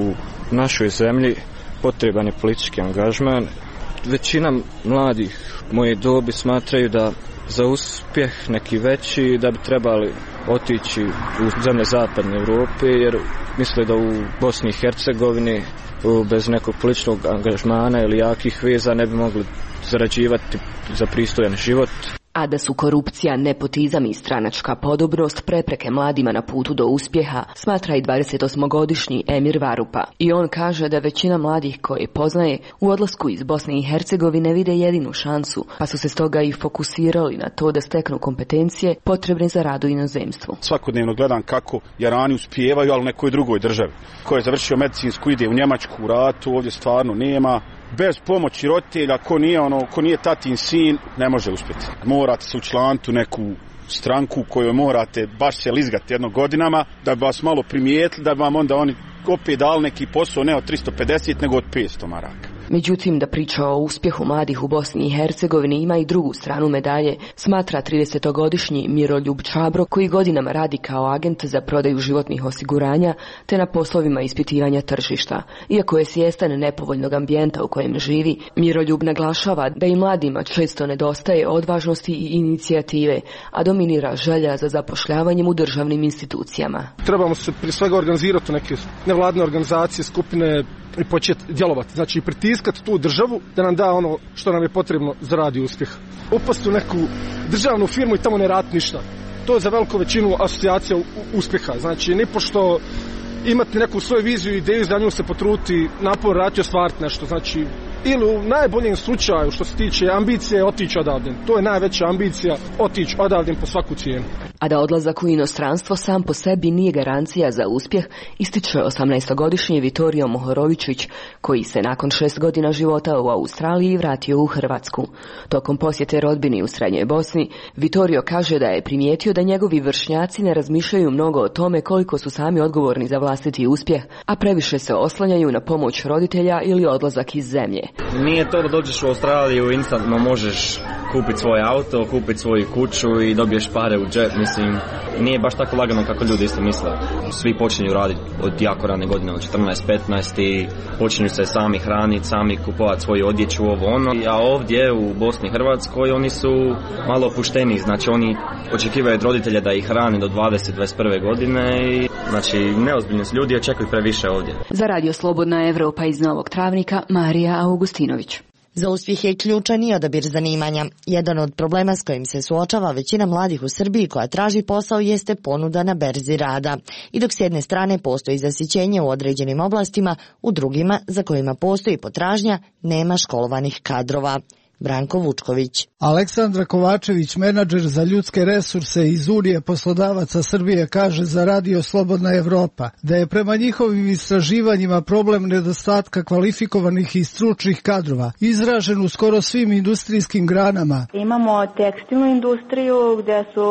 našoj zemlji potreban je politički angažman. Većina mladih moje dobi smatraju da za uspjeh neki veći da bi trebali otići u zemlje zapadne Europe, jer misle da u Bosni i Hercegovini bez nekog političkog angažmana ili jakih veza ne bi mogli zarađivati za pristojan život. A da su korupcija, nepotizam i stranačka podobnost prepreke mladima na putu do uspjeha, smatra i 28-godišnji Emir Varupa. I on kaže da većina mladih koje poznaje u odlasku iz Bosne i Hercegovine vide jedinu šansu, pa su se stoga i fokusirali na to da steknu kompetencije potrebne za rad u inozemstvu. Svakodnevno gledam kako Jarani uspijevaju, ali u nekoj drugoj državi. Ko je završio medicinsku, ide u Njemačku u ratu, ovdje stvarno nema. Bez pomoći roditelja, ko nije tatin sin, ne može uspjeti. Morate se učlaniti u neku stranku kojoj morate baš se lizgati jedno godinama, da bi vas malo primijetili, da bi vam onda oni opet dali neki posao ne od 350 nego od 500 maraka. Međutim, da priča o uspjehu mladih u Bosni i Hercegovini ima i drugu stranu medalje, smatra 30-godišnji Miroljub Čabro, koji godinama radi kao agent za prodaju životnih osiguranja te na poslovima ispitivanja tržišta. Iako je svjestan nepovoljnog ambijenta u kojem živi, Miroljub naglašava da i mladima često nedostaje odvažnosti i inicijative, a dominira želja za zapošljavanjem u državnim institucijama. Trebamo se prije svega organizirati neke nevladine organizacije, skupine i početi djelovati, znači pritiskati tu državu da nam da ono što nam je potrebno za rad i uspjeh. Upasti u neku državnu firmu i tamo ne raditi ništa. To je za veliku većinu asocijacija uspjeha. Znači, nipošto imati neku svoju viziju i ideju, za nju se potruditi, napor raditi, ostvariti nešto. Znači, ili u najboljem slučaju što se tiče ambicije, otići odavde. To je najveća ambicija, otići odavde po svaku cijenu. A da odlazak u inostranstvo sam po sebi nije garancija za uspjeh, ističe 18-godišnji Vitorio Mohorovičić, koji se nakon 6 godina života u Australiji vratio u Hrvatsku. Tokom posjete rodbini u Srednjoj Bosni, Vitorio kaže da je primijetio da njegovi vršnjaci ne razmišljaju mnogo o tome koliko su sami odgovorni za vlastiti uspjeh, a previše se oslanjaju na pomoć roditelja ili odlazak iz zemlje. Nije to da dođeš u Australiju, instantno možeš kupiti svoj auto, kupiti svoju kuću i dobiješ pare u džep. Mislim, nije baš tako lagano kako ljudi isto misle. Svi počinju raditi od jako rane godine, od 14-15 i počinju se sami hraniti, sami kupovati svoju odjeću, ovo ono. A ovdje u Bosni i Hrvatskoj oni su malo opušteniji, znači oni očekivaju od roditelja da ih hrane do 20-21 godine i znači neozbiljni su ljudi, očekuju previše ovdje. Za Radio Slobodna Evropa iz Novog Travnika, Marija Augustinović. Za uspjeh je ključan i odabir zanimanja. Jedan od problema s kojim se suočava većina mladih u Srbiji koja traži posao jeste ponuda na berzi rada. I dok s jedne strane postoji zasićenje u određenim oblastima, u drugima za kojima postoji potražnja nema školovanih kadrova. Branko Vučković. Aleksandra Kovačević, menadžer za ljudske resurse iz Unije poslodavaca Srbije, kaže za Radio Slobodna Evropa da je prema njihovim istraživanjima problem nedostatka kvalifikovanih i stručnih kadrova izražen u skoro svim industrijskim granama. Imamo tekstilnu industriju gdje su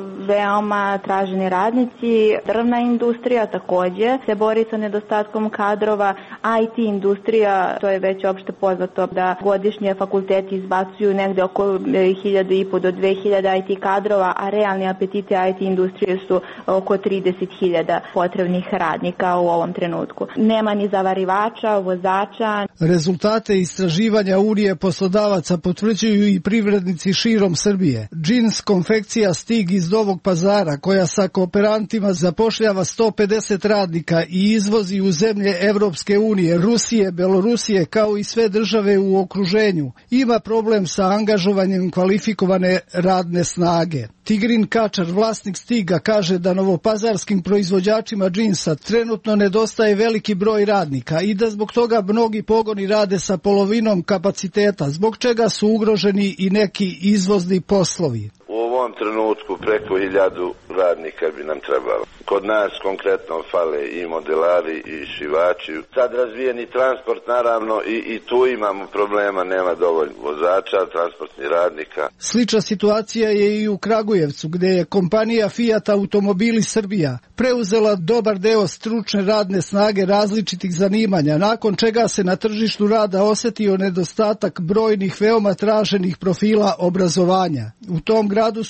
veoma traženi radnici, drvna industrija također se bori sa nedostatkom kadrova, IT industrija, to je već opšte poznato da godišnje fakulteti izbacuju negde oko 1.500 do 2.000 IT kadrova, a realni apetiti IT industrije su oko 30.000 potrebnih radnika u ovom trenutku. Nema ni zavarivača, vozača. Rezultate istraživanja Unije poslodavaca potvrđuju i privrednici širom Srbije. Džins konfekcija Stig iz Novog Pazara, koja sa kooperantima zapošljava 150 radnika i izvozi u zemlje Evropske unije, Rusije, Belorusije, kao i sve države u okruženju, ima problem sa angažovanjem kvalifikovane radne snage. Tigrin Kačar, vlasnik Stiga, kaže da novopazarskim proizvođačima džinsa trenutno nedostaje veliki broj radnika i da zbog toga mnogi pogoni rade sa polovinom kapaciteta, zbog čega su ugroženi i neki izvozni poslovi. U ovom trenutku preko 1000 radnika bi nam trebalo. Kod nas konkretno fale i modelari i šivači. Sad razvijeni transport naravno i tu imamo problema, nema dovoljno vozača, transportnih radnika. Slična situacija je i u Kragujevcu, gdje je kompanija Fiat Automobili Srbija preuzela dobar deo stručne radne snage različitih zanimanja, nakon čega se na tržištu rada osjetio nedostatak brojnih veoma traženih profila obrazovanja. U tom gradu su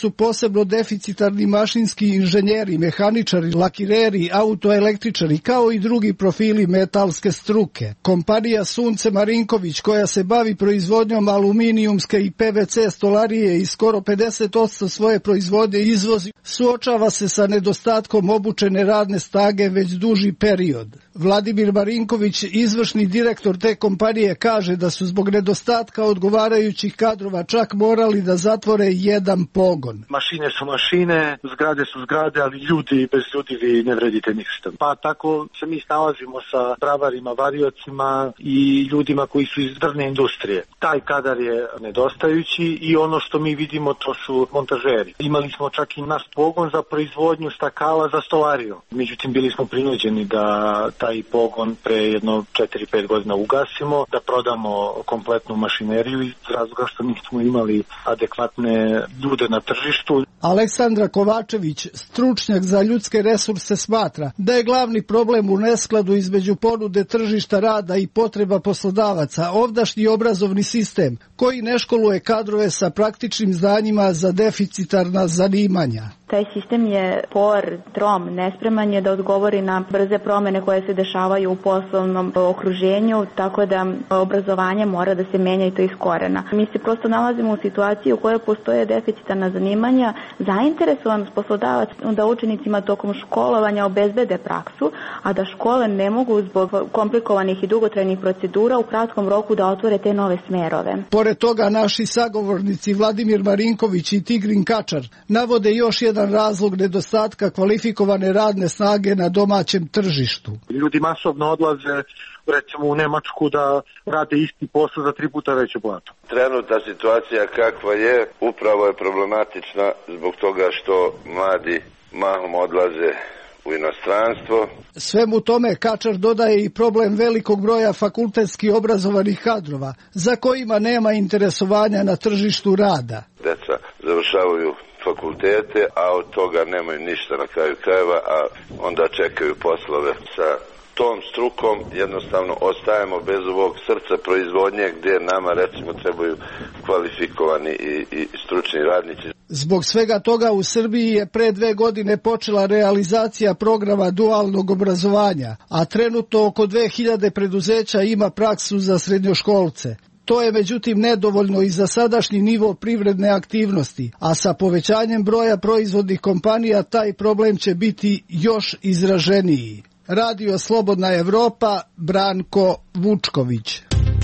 su posebno deficitarni mašinski inženjeri, mehaničari, lakireri, autoelektričari, kao i drugi profili metalske struke. Kompanija Sunce Marinković, koja se bavi proizvodnjom aluminijumske i PVC stolarije i skoro 50% svoje proizvodnje izvozi, suočava se sa nedostatkom obučene radne snage već duži period. Vladimir Marinković, izvršni direktor te kompanije, kaže da su zbog nedostatka odgovarajućih kadrova čak morali da zatvore jedan pogon. Mašine su mašine, zgrade su zgrade, ali ljudi, bez ljudi vi ne vredite ništa. Pa tako se mi snalazimo sa bravarima, variocima i ljudima koji su iz drvne industrije. Taj kadar je nedostajući i ono što mi vidimo to su montažeri. Imali smo čak i naš pogon za proizvodnju stakala za stolariju. Međutim, bili smo prinuđeni da taj pogon pre jedno 4-5 godina ugasimo, da prodamo kompletnu mašineriju iz razloga što nismo imali adekvatne ljude na tržištu. Aleksandra Kovačević, stručnjak za ljudske resurse, smatra da je glavni problem u neskladu između ponude tržišta rada i potreba poslodavaca ovdašnji obrazovni sistem koji ne školuje kadrove sa praktičnim znanjima za deficitarna zanimanja. Taj sistem je spor, trom, nespreman je da odgovori na brze promene koje se dešavaju u poslovnom okruženju, tako da obrazovanje mora da se menja i to iz korena. Mi se prosto nalazimo u situaciji u kojoj postoje deficitarna zanimanja, zainteresovanost poslodavac da učenicima tokom školovanja obezbede praksu, a da škole ne mogu zbog komplikovanih i dugotrajnih procedura u kratkom roku da otvore te nove smerove. Pored toga, naši sagovornici Vladimir Marinković i Tigrin Kačar navode još jedan razlog nedostatka kvalifikovane radne snage na domaćem tržištu. Ljudi masovno odlaze recimo u Nemačku da rade isti posao za 3 puta veću platu. Trenutna situacija kakva je upravo je problematična zbog toga što mladi mahom odlaze u inostranstvo. Svemu tome Kačar dodaje i problem velikog broja fakultetski obrazovanih kadrova, za kojima nema interesovanja na tržištu rada. Deca završavaju fakultete, a od toga nemaju ništa na kraju krajeva, a onda čekaju poslove sa tom strukom. Jednostavno ostajemo bez ovog srca proizvodnje gdje nama recimo trebaju kvalifikovani i stručni radnici. Zbog svega toga u Srbiji je pre 2 godine počela realizacija programa dualnog obrazovanja, a trenutno oko 2000 preduzeća ima praksu za srednjoškolce. To je međutim nedovoljno i za sadašnji nivo privredne aktivnosti, a sa povećanjem broja proizvodnih kompanija taj problem će biti još izraženiji. Radio Slobodna Evropa, Branko Vučković.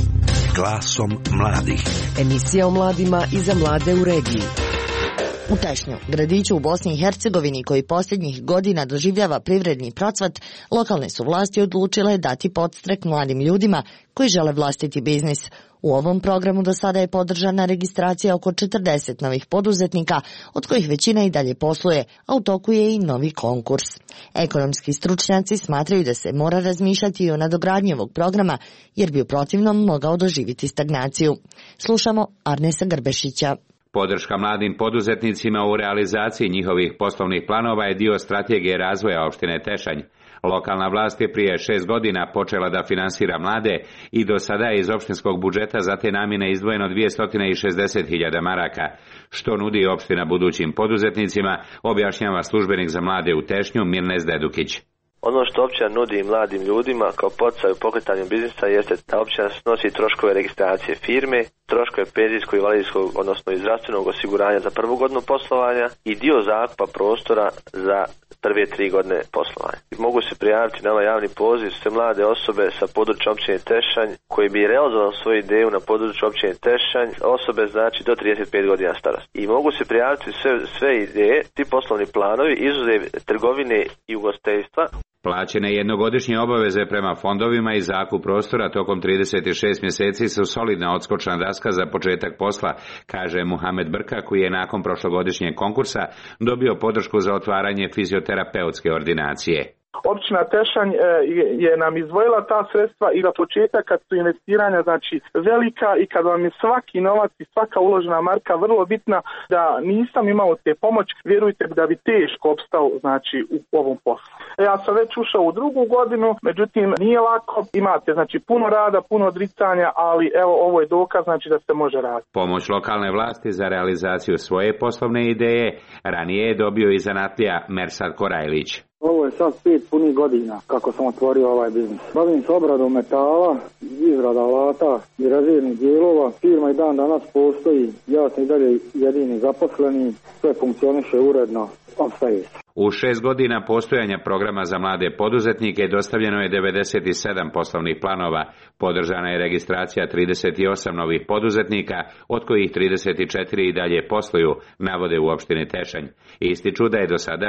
Glasom mladih. Emisija o mladima i za mlade u regiji. U Tešnju, gradiću u Bosni i Hercegovini koji posljednjih godina doživljava privredni procvat, lokalne su vlasti odlučile dati podstrek mladim ljudima koji žele vlastiti biznis. U ovom programu do sada je podržana registracija oko 40 novih poduzetnika, od kojih većina i dalje posluje, a u toku je i novi konkurs. Ekonomski stručnjaci smatraju da se mora razmišljati i o nadogradnji ovog programa, jer bi u protivnom mogao doživjeti stagnaciju. Slušamo Arnesa Grbešića. Podrška mladim poduzetnicima u realizaciji njihovih poslovnih planova je dio strategije razvoja opštine Tešanj. Lokalna vlast je prije 6 godina počela da finansira mlade i do sada je iz opštinskog budžeta za te namjene izdvojeno 260.000 maraka. Što nudi opština budućim poduzetnicima, objašnjava službenik za mlade u Tešnju Mirnes Dedukić. Ono što općina nudi mladim ljudima kao poticaj u pokretanju biznisa jeste da općina snosi troškove registracije firme, troškove penzijskog, invalidskog, odnosno i zdravstvenog osiguranja za prvu godinu poslovanja i dio zakupa prostora za prve 3 godine poslovanja. Mogu se prijaviti na ovaj javni poziv sve mlade osobe sa područja općine Tešanj koji bi realizovali svoju ideju na području općine Tešanj, osobe znači do 35 godina starosti. I mogu se prijaviti sve ideje, ti poslovni planovi, izuzev trgovine i ugostiteljstva. Plaćene jednogodišnje obaveze prema fondovima i zakup prostora tokom 36 mjeseci su solidna odskočna daska za početak posla, kaže Muhamed Brka, koji je nakon prošlogodišnjeg konkursa dobio podršku za otvaranje fizioterapeutske ordinacije. Općina Tešanj je nam izdvojila ta sredstva i za početak kad su investiranja znači velika i kad vam je svaki novac i svaka uložena marka vrlo bitna, da nisam imao te pomoć, vjerujte da bi teško opstao znači u ovom poslu. Ja sam već ušao u drugu godinu, međutim nije lako, imate znači puno rada, puno odricanja, ali evo ovo je dokaz znači da se može raditi. Pomoć lokalne vlasti za realizaciju svoje poslovne ideje ranije je dobio i zanatlija Mersad Korajlić. Ovo je sad 5 punih godina kako sam otvorio ovaj biznis. Bavim se obradom metala, izrada alata i razrednih dijelova. Firma i dan danas postoji, ja sam i dalje jedini zaposleni, sve funkcioniše uredno, opstaje. U 6 godina postojanja programa za mlade poduzetnike dostavljeno je 97 poslovnih planova, podržana je registracija 38 novih poduzetnika, od kojih 34 i dalje posluju, navode u opštini Tešanj. Ističu da je do sada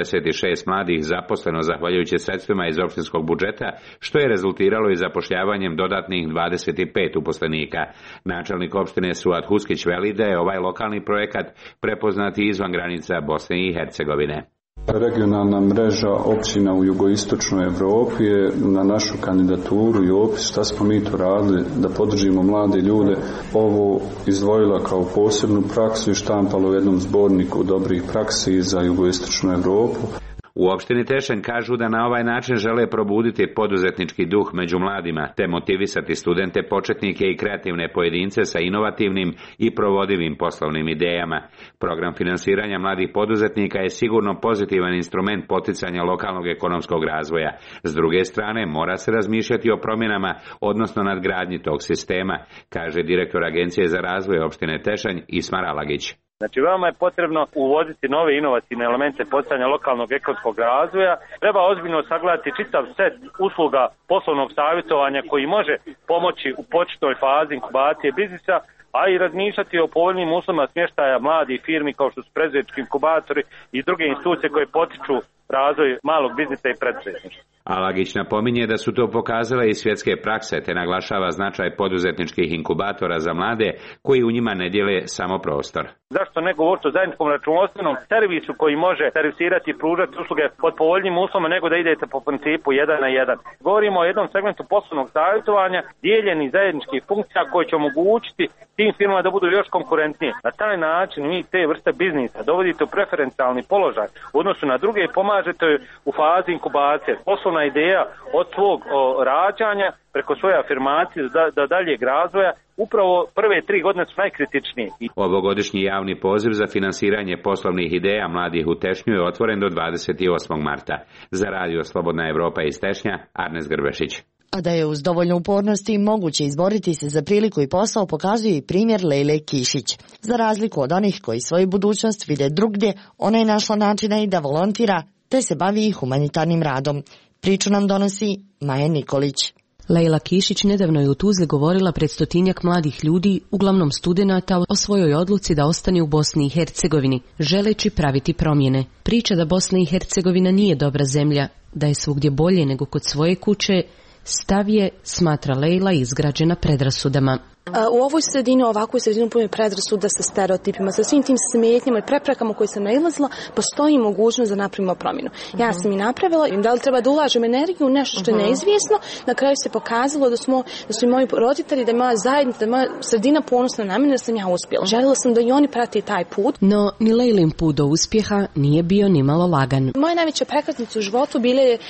46 mladih zaposleno zahvaljujući sredstvima iz opštinskog budžeta, što je rezultiralo i zapošljavanjem dodatnih 25 uposlenika. Načelnik opštine Suad Huskić veli da je ovaj lokalni projekat prepoznat i izvan granica Bosne i Hercegovine. Regionalna mreža općina u jugoistočnoj Evropi je na našu kandidaturu i opis šta smo mi to radili da podržimo mlade ljude ovo izdvojila kao posebnu praksu i štampalo u jednom zborniku dobrih praksi za jugoistočnu Evropu. U opštini Tešanj kažu da na ovaj način žele probuditi poduzetnički duh među mladima, te motivisati studente, početnike i kreativne pojedince sa inovativnim i provodivim poslovnim idejama. Program finansiranja mladih poduzetnika je sigurno pozitivan instrument poticanja lokalnog ekonomskog razvoja. S druge strane, mora se razmišljati o promjenama, odnosno nadgradnji tog sistema, kaže direktor Agencije za razvoj opštine Tešanj Ismar Alagić. Znači, veoma je potrebno uvoditi nove inovativne elemente poticanja lokalnog ekonomskog razvoja. Treba ozbiljno sagledati čitav set usluga poslovnog savjetovanja koji može pomoći u početnoj fazi inkubacije biznisa, a i razmišljati o povoljnim uslovima smještaja mladih firmi kao što su preduzetnički inkubatori i druge institucije koje potiču razvoj malog biznisa i preduzetništva. Alagić napominje da su to pokazale i svjetske prakse, te naglašava značaj poduzetničkih inkubatora za mlade koji u njima ne dijele samo prostor. Zašto ne govoriti o zajedničkom računovodstvenom servisu koji može servisirati i pružati usluge pod povoljnim uslovima nego da idete po principu 1 na 1. Govorimo o jednom segmentu poslovnog savjetovanja, dijeljenih zajedničkih funkcija koje će omogućiti tim firmama da budu još konkurentnije. Na taj način vi te vrste biznisa dovodite u preferencijalni položaj u odnosu na druge i pomažete u fazi inkubacije. Poslovna ideja od svog rađanja preko svoje afirmacije do daljeg razvoja, upravo prve 3 godine su najkritičnije. Ovogodišnji javni poziv za finansiranje poslovnih ideja mladih u Tešnju je otvoren do 28. marta. Za Radio Slobodna Evropa iz Tešnja, Arnes Grbešić. A da je uz dovoljno upornosti moguće izboriti se za priliku i posao pokazuje i primjer Lejle Kišić. Za razliku od onih koji svoju budućnost vide drugdje, ona je našla načina i da volontira, te se bavi i humanitarnim radom. Priču nam donosi Maja Nikolić. Lejla Kišić nedavno je u Tuzli govorila pred 100-tinjak mladih ljudi, uglavnom studenata, o svojoj odluci da ostane u Bosni i Hercegovini, želeći praviti promjene. Priča da Bosna i Hercegovina nije dobra zemlja, da je svugdje bolje nego kod svoje kuće, stav je, smatra Lejla, izgrađena predrasudama. U ovoj sredini, ovakvoj sredini puno predrasuda sa stereotipima, sa svim tim smetnjama i preprekama koje sam nailazila, postoji mogućnost da napravimo promjenu. Ja sam i napravila, da li treba da ulažem energiju u nešto što je neizvjesno, na kraju se pokazalo da su i moji roditelji, da je moja zajednica, da je moja sredina ponosna na mene, da sam ja uspjela. Željela sam da i oni prate taj put. No, ni Lejlin put do uspjeha nije bio ni malo lagan. Moja najveća prekretnica u životu bila je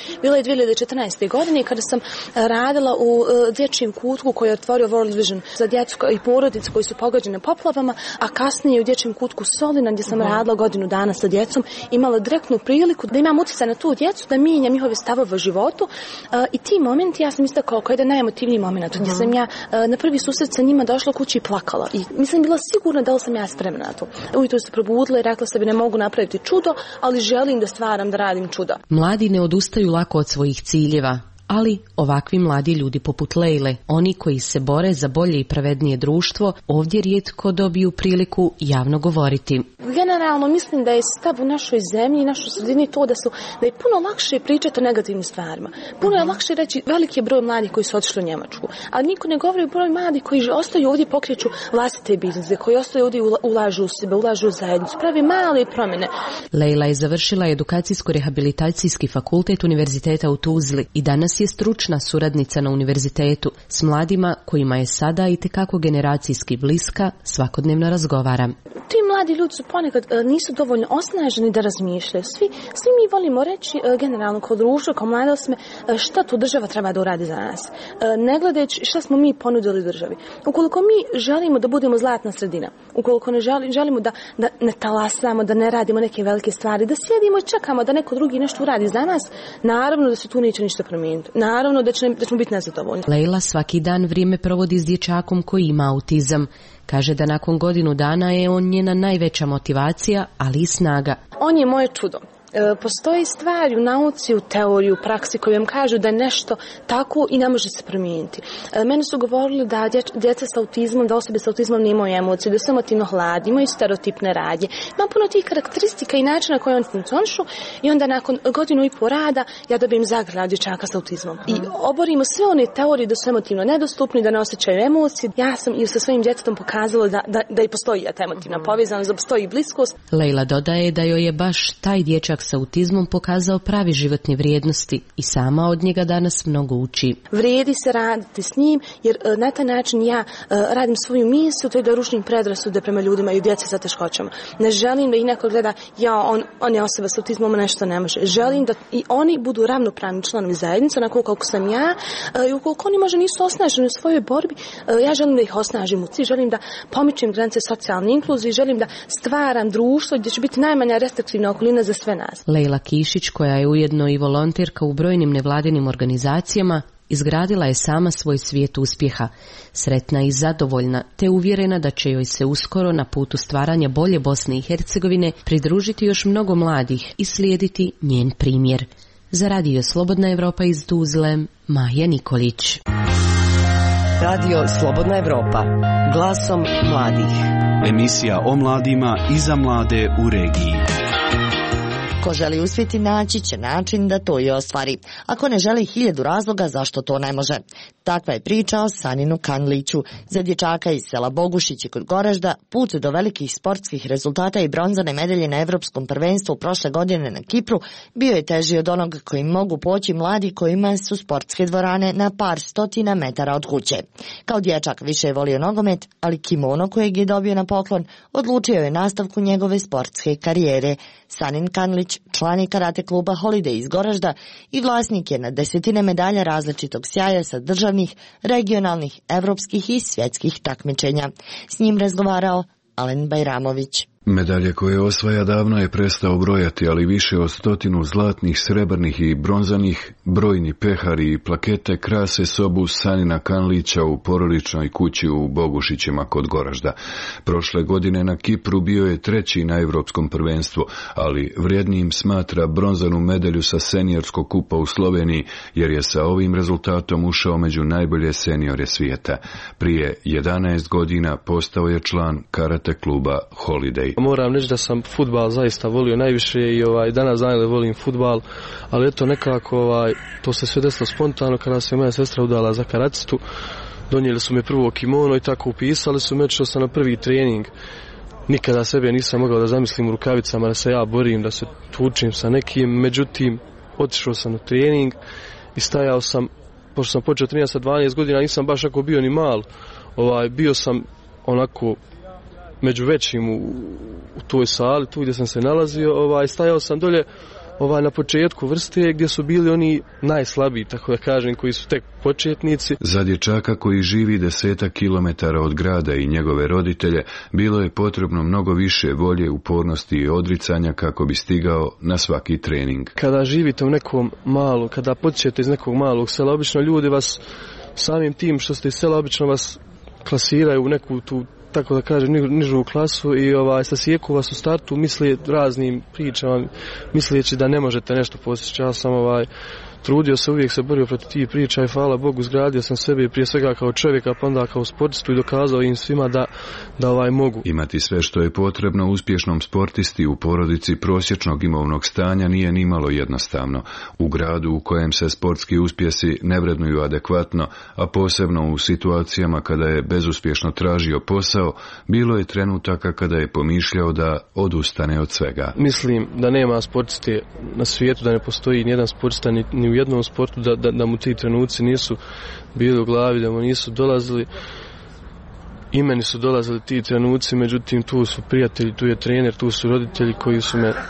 2014. godine kada sam radila u dječjem kutku koji je otvorio World Vision za djecu i porodice koji su pogođene poplavama, a kasnije u dječjem kutku Solina gdje sam radila godinu dana sa djecom, imala direktnu priliku da imam utjecaj na tu djecu, da mijenjam njihove stavove u životu i ti momenti ja sam istakla kao jedan najemotivniji moment gdje sam ja na prvi susret sa njima došla kući i plakala i nisam bila sigurna da li sam ja spremna na to. Ujutro se probudila i rekla sebi ne mogu napraviti čudo, ali želim da stvaram, da radim čudo. Mladi ne odustaju lako od svojih ciljeva, ali ovakvi mladi ljudi poput Lejle, oni koji se bore za bolje i pravednije društvo, ovdje rijetko dobiju priliku javno govoriti. Generalno mislim da je stav u našoj zemlji i našoj sredini to da je puno lakše pričati o negativnim stvarima. Puno je lakše reći veliki broj mladih koji su otišli u Njemačku, ali niko ne govori o broj mladih koji ostaju ovdje i pokreću vlastite biznise, koji ostaju ovdje i ulažu u sebe, ulažu u zajednicu, pravi male promjene. Lejla je završila edukacijsko-rehabilitacijski fakultet Univerziteta u Tuzli i danas je stručna suradnica na univerzitetu. S mladima kojima je sada itekako generacijski bliska, svakodnevno razgovara. Ti mladi ljudi su ponekad nisu dovoljno osnaženi da razmišljaju. Svi mi volimo reći generalno kao društvo, kao mlade osobe, šta tu država treba da uradi za nas. Ne gledajući šta smo mi ponudili državi. Ukoliko mi želimo da budemo zlatna sredina, ukoliko ne želimo da ne talasamo, da ne radimo neke velike stvari, da sjedimo i čekamo da neko drugi nešto uradi za nas, naravno da se tu neće ništa promijeniti. Naravno da ćemo biti nezadovoljni. Lejla svaki dan vrijeme provodi s dječakom koji ima autizam. Kaže da nakon godinu dana je on njena najveća motivacija, ali i snaga. On je moje čudo. Postoji stvari u nauci, u teoriji, u praksi koji vam kažu da je nešto tako i ne može se promijeniti. Meni su govorili da djeca s autizmom, da osobe s autizmom nemaju emocije, da su emotivno hladni, imaju stereotipne radnje. Ima puno tih karakteristika i načina koje oni funkcionišu i onda nakon godinu i po rada ja dobijem zagrada dječaka s autizmom. I oborimo sve one teorije da su emotivno nedostupni, da ne osjećaju emocije. Ja sam i sa svojim djetetom pokazala da i postoji ta emotivna povezanost, da postoji bliskost. Lejla dodaje da joj je baš taj dječak s autizmom pokazao pravi životne vrijednosti i sama od njega danas mnogo uči. Vrijedi se raditi s njim jer na taj način ja radim svoju misiju, to je da rušim predrasude prema ljudima i djeci sa teškoćama. Ne želim da ih neko gleda, on je osoba s autizmom, nešto ne može. Želim da i oni budu ravnopravni članovi zajednice, onako kako sam ja, i ukoliko oni možda nisu osnaženi u svojoj borbi, ja želim da ih osnažim u cilj, želim da pomičem granice socijalne inkluzije, želim da stvaram društvo gdje će biti najmanja restriktivna okolina za sve nas. Lejla Kišić, koja je ujedno i volonterka u brojnim nevladinim organizacijama, izgradila je sama svoj svijet uspjeha, sretna i zadovoljna, te uvjerena da će joj se uskoro na putu stvaranja bolje Bosne i Hercegovine pridružiti još mnogo mladih i slijediti njen primjer. Za Radio Slobodna Evropa iz Tuzle, Maja Nikolić. Radio Slobodna Evropa, glasom mladih. Emisija o mladima i za mlade u regiji. Ko želi uspjeti, naći će način da to i ostvari. Ako ne želi 1000 razloga zašto to ne može. Takva je priča o Saninu Kanliću. Za dječaka iz sela Bogušići kod Goražda put do velikih sportskih rezultata i bronzane medalje na Evropskom prvenstvu prošle godine na Kipru bio je teži od onog kojim mogu poći mladi kojima su sportske dvorane na par stotina metara od kuće. Kao dječak više je volio nogomet, ali kimono kojeg je dobio na poklon odlučio je nastavku njegove sportske karijere. Sanin Kanlić, član je karate kluba Holiday iz Goražda i vlasnik je na desetine medalja različitog sjaja sa državnih, regionalnih, evropskih i svjetskih takmičenja. S njim razgovarao Alen Bajramović. Medalje koje osvaja davno je prestao brojati, ali više od 100 zlatnih, srebrnih i bronzanih, brojni pehari i plakete krase sobu Sanina Kanlića u porodičnoj kući u Bogušićima kod Goražda. Prošle godine na Kipru bio je 3. na Evropskom prvenstvu, ali vrijednijim smatra bronzanu medalju sa seniorskog kupa u Sloveniji, jer je sa ovim rezultatom ušao među najbolje seniore svijeta. Prije 11 godina postao je član karate kluba Holiday. Moram reći da sam fudbal zaista volio najviše i danas dan volim fudbal, ali eto nekako to se sve desilo spontano kada se moja sestra udala za karacistu. Donijeli su mi prvo kimono i tako upisali su me, odšao sam na prvi trening. Nikada sebe nisam mogao da zamislim u rukavicama da se ja borim, da se tučim sa nekim, međutim otišao sam na trening i stajao sam, pošto sam počeo trenirati sa 12 godina, nisam baš ako bio ni mal, bio sam onako među većim u toj sali, tu gdje sam se nalazio, stajao sam dolje na početku vrste gdje su bili oni najslabiji, tako da kažem, koji su tek početnici. Za dječaka koji živi 10 kilometara od grada i njegove roditelje bilo je potrebno mnogo više volje, upornosti i odricanja kako bi stigao na svaki trening. Kada živite u nekom malu, kada potičete iz nekog malog sela, obično ljudi vas samim tim što ste iz sela obično vas klasiraju u neku tu, tako da kažem, nižu klasu i sasijeku vas u startu misle raznim pričama, misleći da ne možete nešto postići. Ja sam trudio se, uvijek se borio protiv tih priča i hvala Bogu izgradio sam sebe prije svega kao čovjeka, pa onda kao sportistu i dokazao im svima da mogu. Imati sve što je potrebno uspješnom sportisti u porodici prosječnog imovnog stanja nije nimalo jednostavno. U gradu u kojem se sportski uspjesi ne vrednuju adekvatno, a posebno u situacijama kada je bezuspješno tražio posao, bilo je trenutaka kada je pomišljao da odustane od svega. Mislim da nema sportiste na svijetu, da ne postoji nijedan sportista ni u jednom sportu da mu ti trenuci nisu bili u glavi, da mu nisu dolazili. I meni su dolazili ti trenuci, međutim tu su prijatelji, tu je trener, tu su roditelji koji su me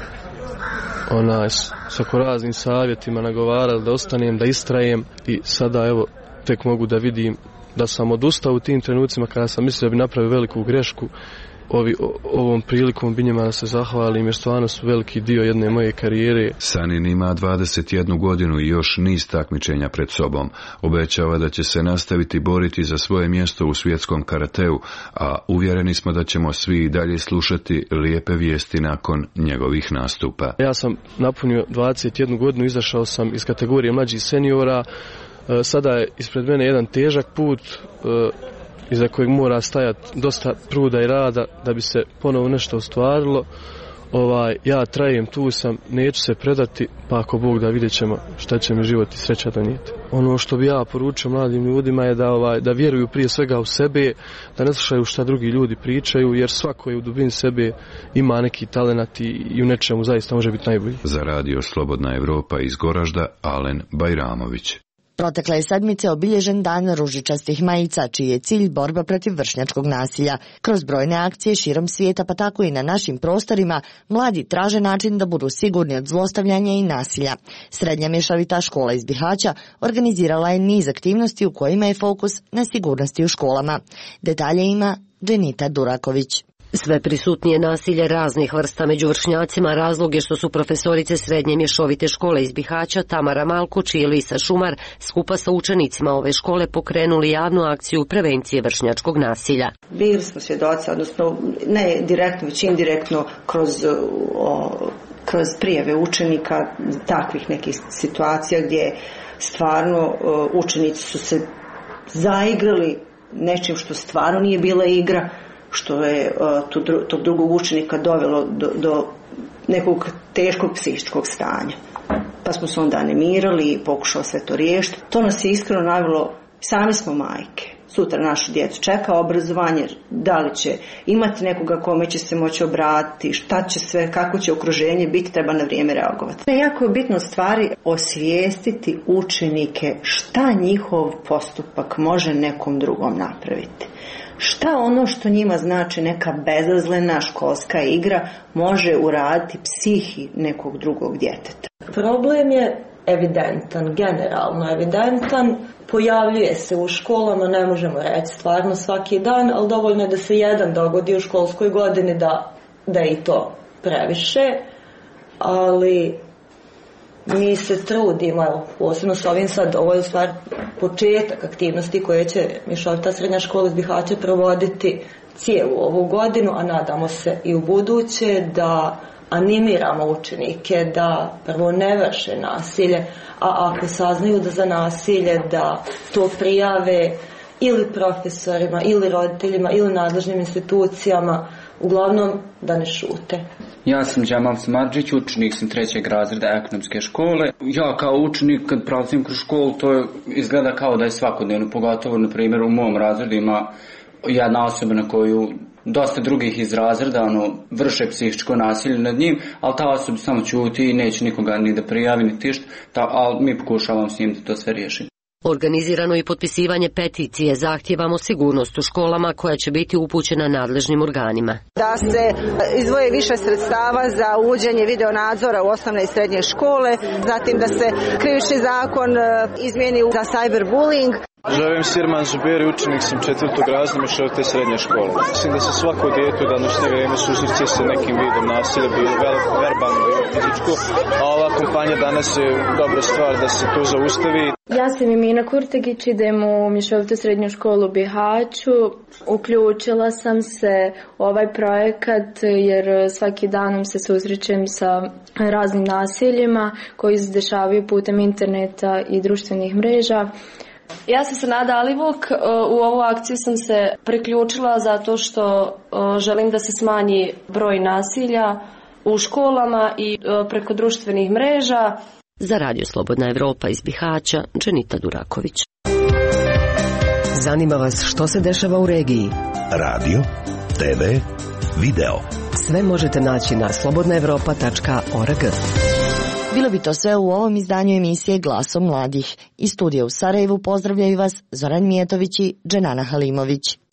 sa raznim savjetima nagovarali da ostanem, da istrajem i sada evo tek mogu da vidim da sam odustao u tim trenucima kada sam mislio da bi napravio veliku grešku. Ovom prilikom bi njima da se zahvalim jer stvarno su veliki dio jedne moje karijere. Sanin ima 21 godinu i još niz takmičenja pred sobom. Obećava da će se nastaviti boriti za svoje mjesto u svjetskom karateu, a uvjereni smo da ćemo svi i dalje slušati lijepe vijesti nakon njegovih nastupa. Ja sam napunio 21 godinu, izašao sam iz kategorije mlađih seniora. Sada je ispred mene jedan težak put iza kojeg mora stajati dosta truda i rada da bi se ponovo nešto ostvarilo. Ja trajem, tu sam, neću se predati, pa ako Bog da, vidjet ćemo šta će mi život i sreća donijeti. Ono što bi ja poručio mladim ljudima je da vjeruju prije svega u sebe, da ne slušaju šta drugi ljudi pričaju, jer svako je u dubini sebe ima neki talenat i u nečemu zaista može biti najbolji. Za radio Slobodna Evropa iz Goražda, Alen Bajramović. Protekle je sedmice obilježen dan ružičastih majica, čiji je cilj borba protiv vršnjačkog nasilja. Kroz brojne akcije širom svijeta, pa tako i na našim prostorima, mladi traže način da budu sigurni od zlostavljanja i nasilja. Srednja mješovita škola iz Bihaća organizirala je niz aktivnosti u kojima je fokus na sigurnosti u školama. Detalje ima Dženita Duraković. Sve prisutnije nasilje raznih vrsta među vršnjacima razlog je što su profesorice Srednje mješovite škole iz Bihaća Tamara Malkuć i Elisa Šumar skupa sa učenicima ove škole pokrenuli javnu akciju prevencije vršnjačkog nasilja. Bili smo svjedoci, odnosno ne direktno, već indirektno kroz prijave učenika takvih nekih situacija gdje stvarno učenici su se zaigrali nečim što stvarno nije bila igra, što je tog drugog učenika dovelo do nekog teškog psihičkog stanja. Pa smo se onda animirali i pokušali sve to riješiti. To nas je iskreno navelo, sami smo majke. Sutra našu djecu čeka obrazovanje, da li će imati nekoga kome će se moći obratiti, šta će sve, kako će okruženje biti, treba na vrijeme reagovati. Jako je bitno stvari osvijestiti učenike šta njihov postupak može nekom drugom napraviti. Šta ono što njima znači neka bezazlena školska igra može uraditi psihi nekog drugog djeteta. Problem je evidentan, generalno evidentan, pojavljuje se u školama, ne možemo reći stvarno svaki dan, ali dovoljno je da se jedan dogodi u školskoj godini da je i to previše, ali mi se trudimo, evo, posebno s ovim sad, ovo je u stvari početak aktivnosti koje će mješovita srednja škola iz Bihaća provoditi cijelu ovu godinu, a nadamo se i u buduće da animiramo učenike da prvo ne vrše nasilje, a ako saznaju da za nasilje da to prijave ili profesorima, ili roditeljima, ili nadležnim institucijama, uglavnom da ne šute. Ja sam Džemal Samadžić, učenik sam 3. razreda ekonomske škole. Ja kao učenik kad prolazim kroz školu, to izgleda kao da je svakodnevno, pogotovo na primjer u mom razredu ima jedna osoba na koju dosta drugih iz razreda vrše psihičko nasilje nad njim, ali ta osoba samo ćuti i neće nikoga ni da prijavi ni tišta, ali mi pokušavamo s njim da to sve riješimo. Organizirano i potpisivanje peticije Zahtijevamo sigurnost u školama koja će biti upućena nadležnim organima. Da se izdvoje više sredstava za uvođenje videonadzora u osnovne i srednje škole, zatim da se krivični zakon izmijeni za cyberbullying. Zovem se Irman Zuberi, učenik sam 4. razreda Mješovite srednje škole. Mislim da se svako dijete u današnje vrijeme susreće sa nekim vidom nasilja, bilo verbalno, bilo fizičko, a ova kampanja danas je dobra stvar da se to zaustavi. Ja sam Emina Kurtegić, idem u Mješovitu srednju školu u Bihaću. Uključila sam se u ovaj projekat jer svaki danom se susrećem sa raznim nasiljima koji se dešavaju putem interneta i društvenih mreža. Ja sam Senada Alivuk, u ovu akciju sam se priključila zato što želim da se smanji broj nasilja u školama i preko društvenih mreža. Za Radio Slobodna Evropa iz Bihaća, Dženita Duraković. Zanima vas što se dešava u regiji? Radio, TV, video. Sve možete naći na slobodnaevropa.org. Bilo bi to sve u ovom izdanju emisije Glasom mladih. Iz studija u Sarajevu pozdravljaju vas Zoran Mijetović i Dženana Halimović.